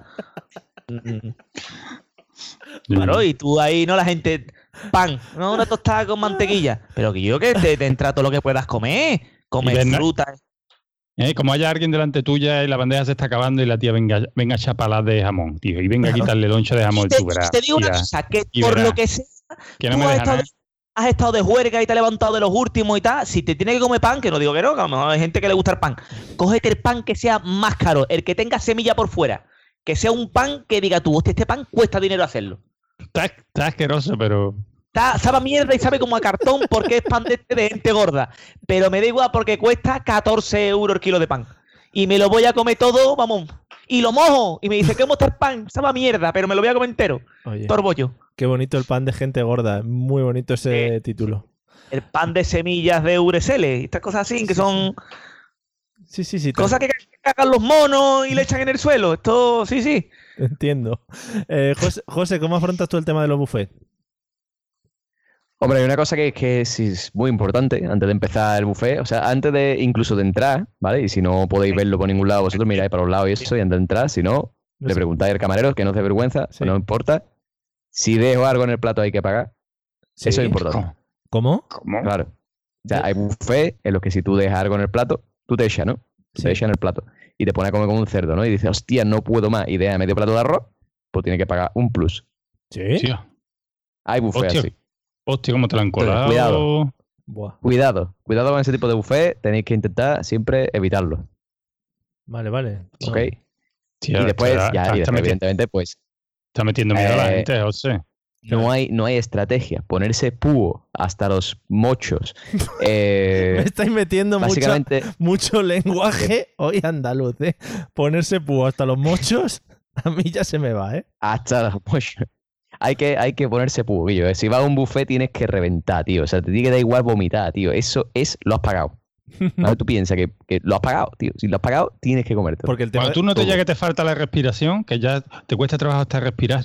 Claro, y tú ahí, ¿no? La gente, pan, ¿no? Una tostada con mantequilla. Pero que yo que te entra todo lo que puedas comer. Comer fruta. Como haya alguien delante tuya y la bandeja se está acabando y la tía venga a chapalar de jamón, tío, y venga a quitarle loncha de jamón. Te digo una cosa, que por lo que sea, que no me dejan, has estado de juerga y te has levantado de los últimos y tal, si te tienes que comer pan, que no digo que no, que a lo mejor hay gente que le gusta el pan, cógete el pan que sea más caro, el que tenga semilla por fuera, que sea un pan que diga tú, hostia, este pan cuesta dinero hacerlo. Está asqueroso, pero... Sabe a mierda y sabe como a cartón porque es pan de gente gorda. Pero me da igual porque cuesta 14 euros el kilo de pan. Y me lo voy a comer todo, vamos. Y lo mojo. Y me dice, ¿cómo está el pan? Sabe a mierda, pero me lo voy a comer entero. Oye, torbollo. Qué bonito el pan de gente gorda. Muy bonito ese título. El pan de semillas de Uresele. Estas cosas así que son... Sí. Cosas que cagan los monos y le echan en el suelo. Esto, sí. Entiendo. José, ¿cómo afrontas tú el tema de los buffets? Hombre, hay una cosa que es muy importante antes de empezar el buffet, o sea, antes de incluso de entrar, ¿vale? Y si no podéis verlo por ningún lado, vosotros miráis para los lados y eso, y antes de entrar, si no, le preguntáis al camarero, que no os dé vergüenza, no importa. Si dejo algo en el plato hay que pagar. Sí. Eso es importante. ¿Cómo? Claro. O sea, hay buffet en los que si tú dejas algo en el plato, tú te echas, ¿no? Te echas en el plato. Y te pones a comer como un cerdo, ¿no? Y dices, hostia, no puedo más, y deja medio plato de arroz, pues tiene que pagar un plus. ¿Sí? Hay buffet así. Hostia, ¿cómo te lo han colado? Cuidado con ese tipo de buffet. Tenéis que intentar siempre evitarlo. Vale. Ok. Tío, y después, evidentemente, pues... Está metiendo miedo a la gente, José. No hay estrategia. Ponerse púo hasta los mochos. Me estáis metiendo mucho lenguaje hoy andaluz, ¿eh? Ponerse púo hasta los mochos, a mí ya se me va, ¿eh? Hasta los mochos. Hay que ponerse púo, Guillo. Si vas a un buffet tienes que reventar, tío. O sea, te tiene que dar igual vomitar, tío. Eso es, lo has pagado. Ahora tú piensas que lo has pagado, tío. Si lo has pagado, tienes que comerte. Porque el tema cuando tú no te llega que te falta la respiración, que ya te cuesta trabajo hasta respirar,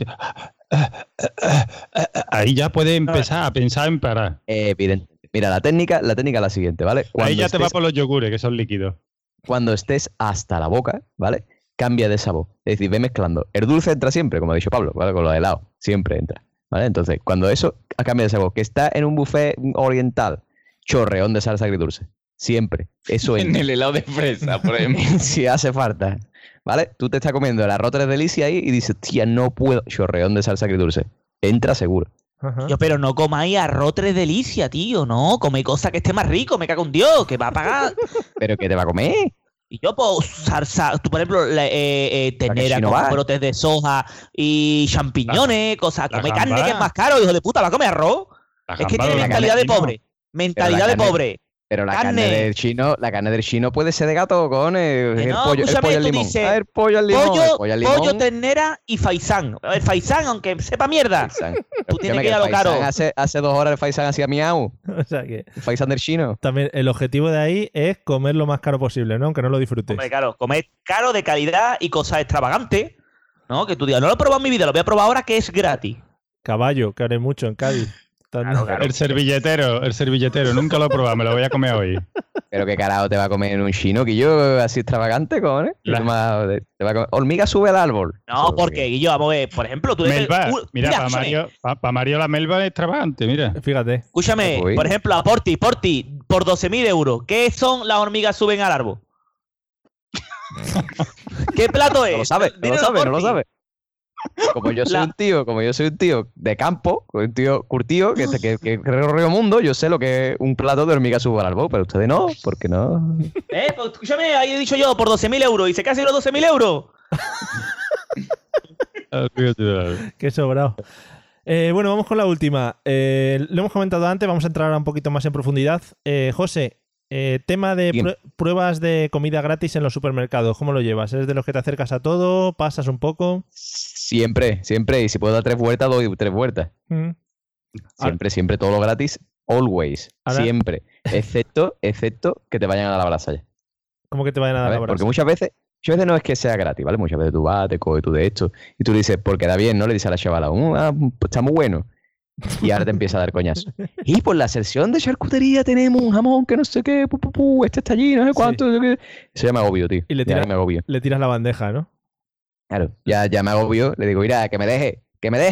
ahí ya puedes empezar a pensar en parar. Evidente. Mira, la técnica es la siguiente, ¿vale? Ahí ya te va por los yogures, que son líquidos. Cuando estés hasta la boca, ¿vale? Cambia de sabor. Es decir, ve mezclando. El dulce entra siempre, como ha dicho Pablo, ¿vale? Con lo de helado. Siempre entra. ¿Vale? Entonces, cuando eso cambia de sabor, que está en un buffet oriental, chorreón de salsa agridulce. Siempre. Eso en el helado de fresa, por ejemplo. Si hace falta. ¿Vale? Tú te estás comiendo el arroz tres delicias ahí y dices, tía, no puedo. Chorreón de salsa agridulce. Entra seguro. Yo, pero no comáis arroz tres delicias, tío. No, come cosa que esté más rico. Me cago en Dios, que va a pagar. ¿Pero qué te va a comer? Y yo, pues, salsa, tú, por ejemplo, ternera con brotes de soja y champiñones, cosas. Come carne que es más caro, hijo de puta, ¿va a comer arroz? Es que tiene mentalidad de pobre. Mentalidad de pobre. Pero la carne del chino puede ser de gato con el pollo al limón. El pollo al limón. Pollo, ternera y faisán. El faisán, aunque sepa mierda. Tú tienes que ir a lo caro. Hace 2 horas el faisán hacía miau. O sea que el faisán del chino. También el objetivo de ahí es comer lo más caro posible, ¿no? Aunque no lo disfrutes. Hombre, claro, comer caro, de calidad y cosas extravagantes, ¿no? Que tú digas, no lo he probado en mi vida, lo voy a probar ahora que es gratis. Caballo, que haré mucho en Cádiz. Claro. El servilletero, nunca lo he probado, me lo voy a comer hoy. Pero qué carajo te va a comer en un chino, que yo así extravagante, cojones. Te va a comer. Hormiga sube al árbol. No, porque Guillo, vamos a ver, por ejemplo, tú melva. Mira, para Mario la melva es extravagante, mira. Fíjate. Escúchame, por ejemplo, a Porti, por 12.000 euros, ¿qué son las hormigas suben al árbol? ¿Qué plato es? No lo sabe. Como yo soy un tío de campo, un tío curtido, que recorrió el mundo, yo sé lo que es un plato de hormiga sube al árbol, pero ustedes no, ¿por qué no? Pues escúchame, ahí he dicho yo, por 12.000 euros, y se casi los 12.000 euros. Qué sobrado. Bueno, vamos con la última. Lo hemos comentado antes, vamos a entrar ahora un poquito más en profundidad. José, tema de pruebas de comida gratis en los supermercados, ¿cómo lo llevas? ¿Eres de los que te acercas a todo? ¿Pasas un poco? Siempre. Y si puedo dar 3 vueltas, doy 3 vueltas. Siempre, todo lo gratis. Always. Ahora, siempre. Excepto que te vayan a dar la brasa ya. ¿Cómo que te vayan a dar la brasa? Porque muchas veces no es que sea gratis, ¿vale? Muchas veces tú vas, te coges tú de esto y tú le dices, porque da bien, ¿no? Le dices a la chavala, pues está muy bueno. Y ahora te empieza a dar coñazo. Y por la sección de charcutería tenemos un jamón que no sé qué, este está allí, no sé cuánto. Sí. Eso ya me agobio, tío. Y le tiras la bandeja, ¿no? Claro, ya me agobio, le digo, mira, que me deje.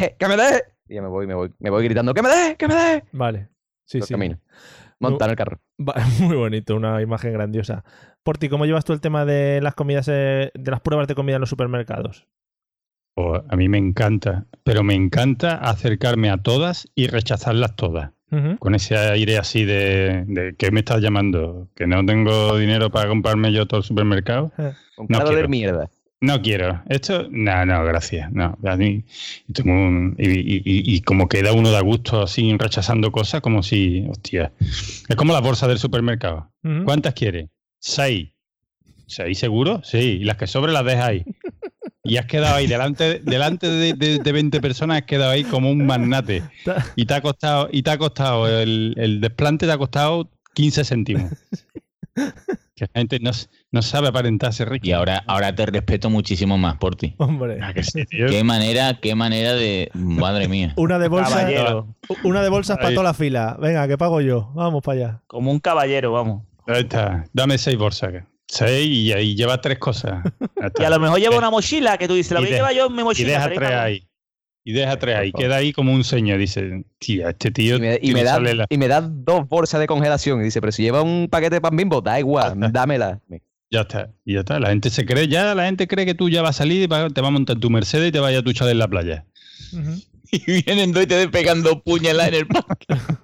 Y ya me voy gritando, que me deje. Vale, sí. Camino. Montar el carro. Muy bonito, una imagen grandiosa. Porti, ¿cómo llevas tú el tema de las comidas, de las pruebas de comida en los supermercados? A mí me encanta, pero me encanta acercarme a todas y rechazarlas todas. Con ese aire así de ¿qué me estás llamando? ¿Que no tengo dinero para comprarme yo todo el supermercado? Con cara de mierda. No quiero. Esto, no, gracias. No, a mí tengo y como queda uno de gusto así rechazando cosas, como si, hostia. Es como las bolsas del supermercado. ¿Cuántas quieres? 6. ¿6 seguro? Sí. Y las que sobre las dejas ahí. Y has quedado ahí delante de 20 personas, has quedado ahí como un magnate. Y te ha costado el desplante te ha costado 15 céntimos. Que la gente no sabe aparentarse rico. Y ahora te respeto muchísimo más por ti. Hombre. Que sí, tío. Qué manera de... Madre mía. Una de bolsas para toda la fila. Venga, que pago yo. Vamos para allá. Como un caballero, vamos. Ahí está. Dame 6 bolsas. 6 y ahí lleva 3 cosas. Y a lo mejor lleva una mochila que tú dices, la voy a llevar yo en mi mochila. Y deja 3 ahí. Queda ahí como un seño. Dice, tía, este tío... Y me da 2 bolsas de congelación. Y dice, pero si lleva un paquete de pan Bimbo, da igual, dámela. Ya está. La gente cree que tú ya vas a salir y te vas a montar tu Mercedes y te vayas a tu chalet en la playa. Y vienen 2 y te ven pegando puñaladas en el parque.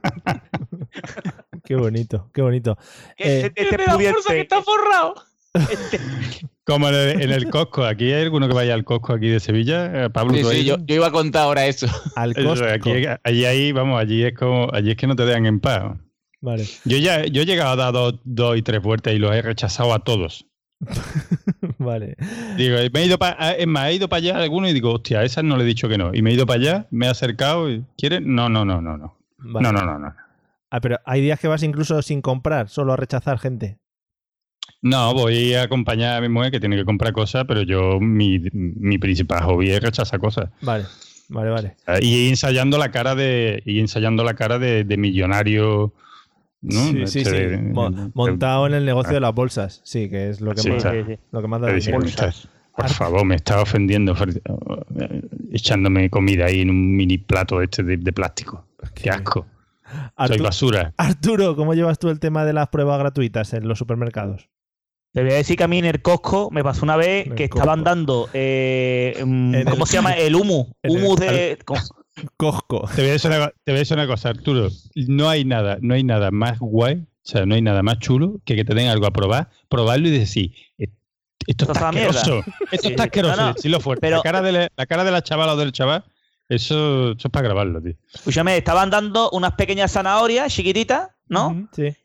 Qué bonito. Este fuerza que está forrado. Como en el Costco. Aquí hay alguno que vaya al Costco aquí de Sevilla. Pablo, sí, yo iba a contar ahora eso. Al Costco. Allí es que no te dejan en paz. Vale. Yo he llegado a dar 2 y 3 vueltas y los he rechazado a todos. Vale. Digo, he ido para allá alguno y digo, hostia, a esas no le he dicho que no. Y me he ido para allá, me he acercado y ¿quieres? No. Vale. No. Pero hay días que vas incluso sin comprar, solo a rechazar gente. No, voy a acompañar a mi mujer que tiene que comprar cosas, pero yo mi principal hobby es rechazar cosas. Vale. Y ensayando la cara de millonario, ¿no? Sí. Montado en el negocio de las bolsas. Sí, que es lo que más da dinero. Por favor, me está ofendiendo echándome comida ahí en un mini plato de plástico. Qué asco. Soy basura. Arturo, ¿cómo llevas tú el tema de las pruebas gratuitas en los supermercados? Te voy a decir que a mí en el Costco me pasó una vez que estaban dando ¿cómo se llama? El humus de Costco. Te voy a decir una cosa, Arturo. No hay nada más guay, o sea, no hay nada más chulo que te den algo a probarlo y decir, esto está asqueroso. Esto está asqueroso. No. Decirlo fuerte. Pero la cara de la chavala o del chaval, eso es para grabarlo, tío. Escúchame, estaban dando unas pequeñas zanahorias chiquititas, ¿no? Sí.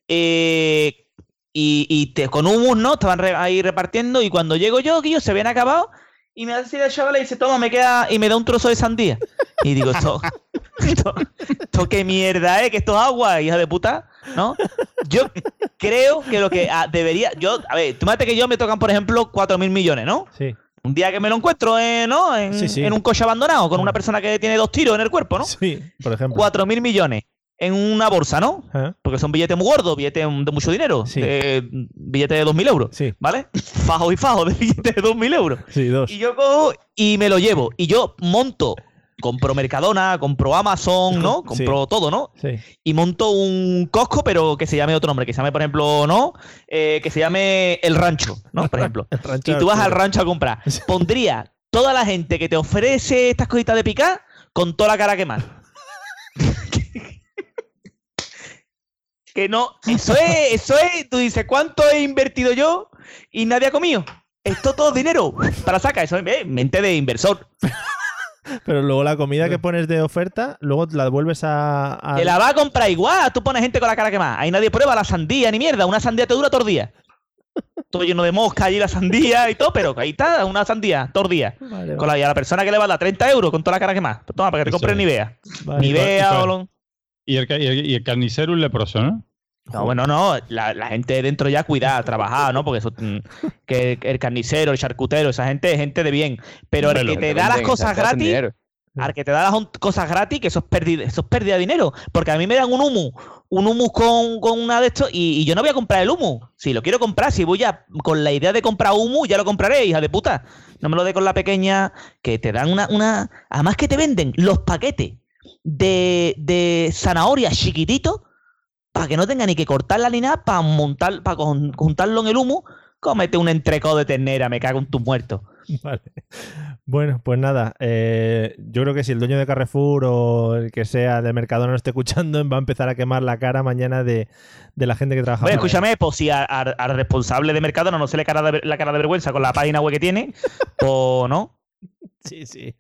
Y con humus, ¿no? Estaban ahí repartiendo y cuando llego yo, que se habían acabado y me hace el chaval y dice, toma, me queda y me da un trozo de sandía. Y digo, esto qué mierda, que esto es agua, hija de puta, ¿no? Yo creo que lo que debería... A ver, tú imagínate que yo me tocan, por ejemplo, 4.000 millones, ¿no? Sí. Un día que me lo encuentro, ¿no? En un coche abandonado con una persona que tiene 2 tiros en el cuerpo, ¿no? Sí, por ejemplo. 4.000 millones en una bolsa, ¿no? Porque son billetes muy gordos, billetes de mucho dinero. Sí. Billetes de 2.000 euros. Sí. ¿Vale? Fajo y fajo de billetes de 2.000 euros. Sí, 2. Y yo cojo y me lo llevo. Y yo compro Mercadona, compro Amazon, ¿no? Compro todo, ¿no? Sí. Y monto un Costco, pero que se llame otro nombre, que se llame, por ejemplo, ¿no? Que se llame El Rancho, ¿no? Por ejemplo. Y tú vas al rancho a comprar. Pondría toda la gente que te ofrece estas cositas de picar con toda la cara quemada. Que no, eso es, tú dices, ¿cuánto he invertido yo? Y nadie ha comido. Esto todo es dinero para sacar, eso es mente de inversor. Pero luego la comida que pones de oferta, luego la vuelves a... Que la va a comprar igual. Tú pones gente con la cara quemada. Ahí nadie prueba la sandía ni mierda. Una sandía te dura todo el día. Todo lleno de mosca allí la sandía y todo, pero ahí está, una sandía todo el día. Vale, con la persona que le va a dar 30 euros con toda la cara quemada. Pues toma, para que te compres Nivea. Vale. Nivea o... Y el carnicero un leproso, ¿no? No, bueno, no. La gente dentro ya cuidada, trabajada, ¿no? Porque eso, que el carnicero, el charcutero, esa gente es gente de bien. Pero el que te da las cosas gratis, al que te da las cosas gratis, que eso es pérdida de dinero. Porque a mí me dan un hummus con una de estos y yo no voy a comprar el hummus. Si lo quiero comprar, si voy ya con la idea de comprar hummus, ya lo compraré, hija de puta. No me lo dé con la pequeña, que te dan una... Además que te venden los paquetes de zanahoria chiquititos para que no tenga ni que cortarla ni nada, para juntarlo en el hummus. Cómete un entrecot de ternera, me cago en tus muertos. Vale. Bueno, pues nada, yo creo que si el dueño de Carrefour o el que sea de Mercadona no esté escuchando, va a empezar a quemar la cara mañana de la gente que trabaja. Bueno, escúchame, pues si al responsable de Mercadona no se le la cara de vergüenza con la página web que tiene, o no. Sí.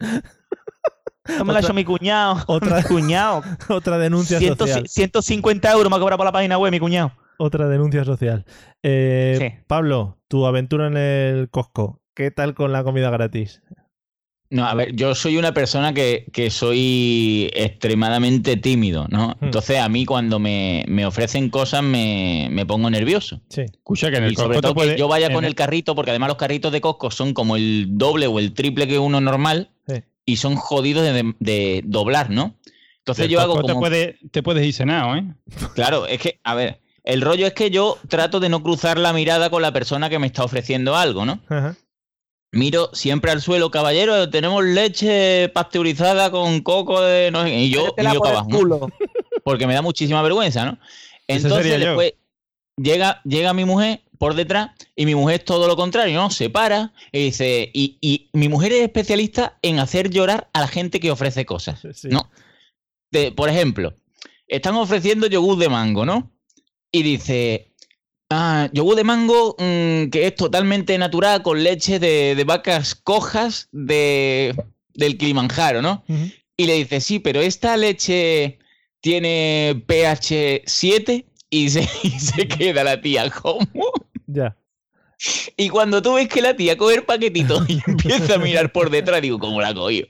No me la ha hecho mi cuñado. Otra denuncia social. 150 euros me ha cobrado por la página web mi cuñado. Otra denuncia social. Sí. Pablo, tu aventura en el Costco, ¿qué tal con la comida gratis? No, a ver, yo soy una persona que soy extremadamente tímido, ¿no? Entonces a mí cuando me ofrecen cosas me pongo nervioso. Sí. Escucha que en el Costco sobre todo que yo vaya con el carrito, porque además los carritos de Costco son como el doble o el triple que uno normal. Sí. Y son jodidos de doblar, ¿no? Entonces yo hago como... Te puedes ir cenado, ¿eh? Claro, es que, a ver, el rollo es que yo trato de no cruzar la mirada con la persona que me está ofreciendo algo, ¿no? Ajá. Miro siempre al suelo, caballero, tenemos leche pasteurizada con coco de... No sé, y yo miro para abajo, ¿no? Porque me da muchísima vergüenza, ¿no? Entonces después llega mi mujer por detrás y mi mujer es todo lo contrario, ¿no? Se para y dice... Y mi mujer es especialista en hacer llorar a la gente que ofrece cosas, sí. ¿No? Por ejemplo, están ofreciendo yogur de mango, ¿no? Y dice... yogur de mango que es totalmente natural con leche de vacas cojas del Kilimanjaro, ¿no? Uh-huh. Y le dice, sí, pero esta leche tiene pH 7 y se queda la tía, ¿cómo? Ya. Y cuando tú ves que la tía coge el paquetito y empieza a mirar por detrás, digo, ¿cómo la cogió?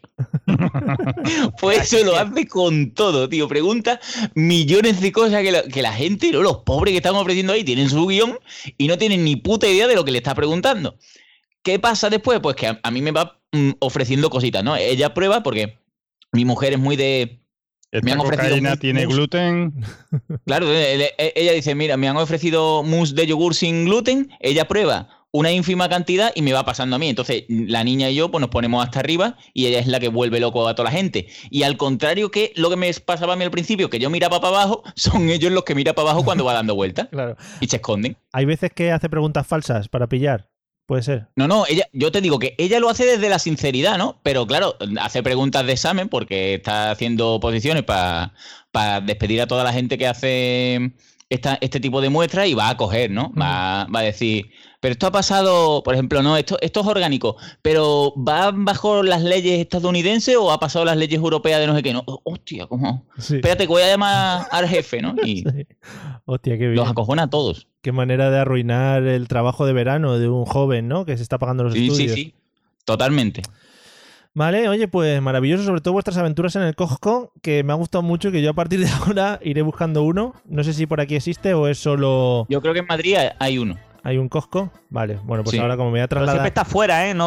Pues eso lo hace con todo, tío. Pregunta millones de cosas que la gente, ¿no? Los pobres que están ofreciendo ahí tienen su guión y no tienen ni puta idea de lo que le está preguntando. ¿Qué pasa después? Pues que a mí me va ofreciendo cositas, ¿no? Ella prueba porque mi mujer es muy de... ¿Esta cocaína tiene gluten? Claro, ella dice, mira, me han ofrecido mousse de yogur sin gluten, ella prueba una ínfima cantidad y me va pasando a mí. Entonces, la niña y yo pues nos ponemos hasta arriba y ella es la que vuelve loco a toda la gente. Y al contrario que lo que me pasaba a mí al principio, que yo miraba para abajo, son ellos los que miran para abajo cuando va dando vueltas. Claro. Y se esconden. Hay veces que hace preguntas falsas para pillar. Puede ser. No, yo te digo que ella lo hace desde la sinceridad, ¿no? Pero claro, hace preguntas de examen porque está haciendo oposiciones para despedir a toda la gente que hace este tipo de muestras y va a coger, ¿no? Va a decir, pero esto ha pasado, por ejemplo, no, esto es orgánico, pero ¿va bajo las leyes estadounidenses o ha pasado las leyes europeas de no sé qué? No, hostia, ¿cómo? Sí. Espérate, que voy a llamar al jefe, ¿no? Y sí. Hostia, qué bien. Los acojona a todos. Qué manera de arruinar el trabajo de verano de un joven, ¿no? Que se está pagando los estudios. Sí, totalmente. Vale, oye, pues maravilloso, sobre todo vuestras aventuras en el Costco, que me ha gustado mucho y que yo a partir de ahora iré buscando uno. No sé si por aquí existe o es solo... Yo creo que en Madrid hay uno. ¿Hay un Costco? Vale, bueno, pues ahora como me voy a trasladar... Pero siempre está fuera, ¿eh? No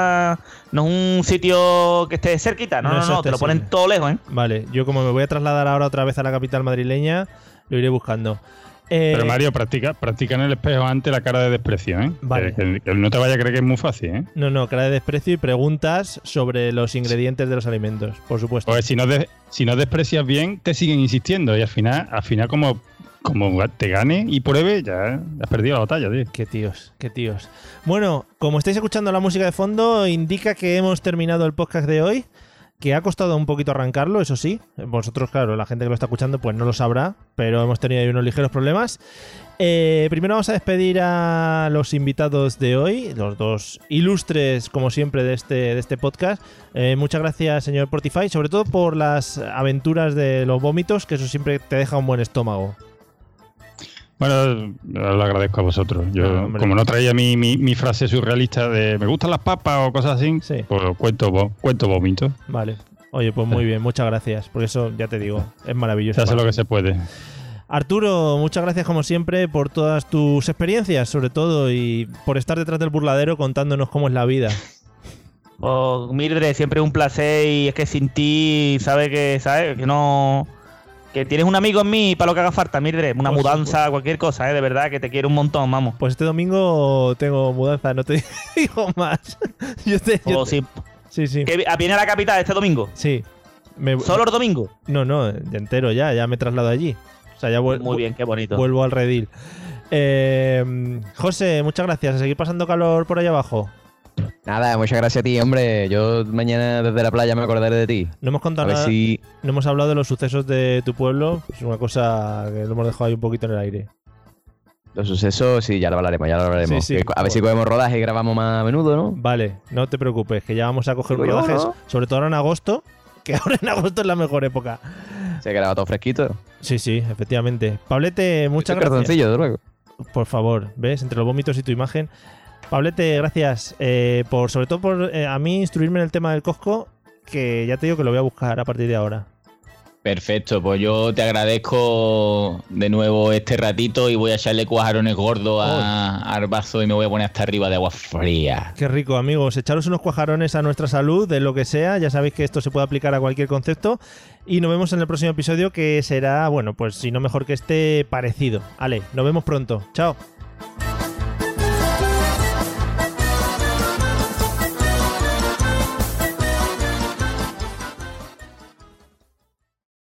es un sitio que esté cerquita. No, te lo ponen todo lejos, ¿eh? Vale, yo como me voy a trasladar ahora otra vez a la capital madrileña, lo iré buscando. Pero Mario, practica en el espejo antes la cara de desprecio, ¿eh? Vale. Que no te vaya a creer que es muy fácil, ¿eh? No, cara de desprecio y preguntas sobre los ingredientes de los alimentos, por supuesto. Pues si no desprecias bien, te siguen insistiendo y al final como te gane y pruebe, ya has perdido la batalla, tío. Qué tíos. Bueno, como estáis escuchando la música de fondo, indica que hemos terminado el podcast de hoy. que ha costado un poquito arrancarlo, eso sí. Vosotros, claro, la gente que lo está escuchando pues no lo sabrá, pero hemos tenido ahí unos ligeros problemas. Primero vamos a despedir a los invitados de hoy, los dos ilustres, como siempre, de este podcast. Muchas gracias, señor Portify, sobre todo por las aventuras de los vómitos, que eso siempre te deja un buen estómago. Bueno, lo agradezco a vosotros. Yo, como no traía mi frase surrealista de me gustan las papas o cosas así, sí, pues cuento vómitos. Vale. Oye, pues muy bien, muchas gracias, porque eso, ya te digo, es maravilloso. Se hace lo que se puede. Arturo, muchas gracias como siempre por todas tus experiencias, sobre todo, y por estar detrás del burladero contándonos cómo es la vida. Oh, Mildred, siempre un placer, y es que sin ti, sabes que no... Que tienes un amigo en mí para lo que haga falta, Mildred. Una mudanza, cualquier cosa, de verdad, que te quiero un montón, vamos. Pues este domingo tengo mudanza, no te digo más. Sí. ¿Que viene a la capital este domingo? Sí. ¿Solo el domingo? No, de entero ya me traslado allí. O sea, ya muy bien, qué bonito. Vuelvo al redil. José, muchas gracias. A seguir pasando calor por allá abajo. Nada, muchas gracias a ti, hombre. Yo mañana desde la playa me acordaré de ti. No hemos contado nada. No hemos hablado de los sucesos de tu pueblo. Es una cosa que lo hemos dejado ahí un poquito en el aire. Los sucesos, sí, ya lo hablaremos. Sí, a ver si cogemos rodaje y grabamos más a menudo, ¿no? Vale, no te preocupes, que ya vamos a coger rodajes, ¿no? Sobre todo ahora en agosto, que ahora en agosto es la mejor época. Se graba todo fresquito. Sí, efectivamente. Pablete, muchas gracias. Cartoncillo, de luego. Por favor, ¿ves? Entre los vómitos y tu imagen. Pablete, gracias sobre todo por a mí instruirme en el tema del Costco, que ya te digo que lo voy a buscar a partir de ahora. Perfecto, pues yo te agradezco de nuevo este ratito y voy a echarle cuajarones gordos al vaso y me voy a poner hasta arriba de agua fría. Qué rico, amigos. Echaros unos cuajarones a nuestra salud, de lo que sea. Ya sabéis que esto se puede aplicar a cualquier concepto. Y nos vemos en el próximo episodio, que será, bueno, pues si no mejor que este, parecido. Ale, nos vemos pronto. Chao.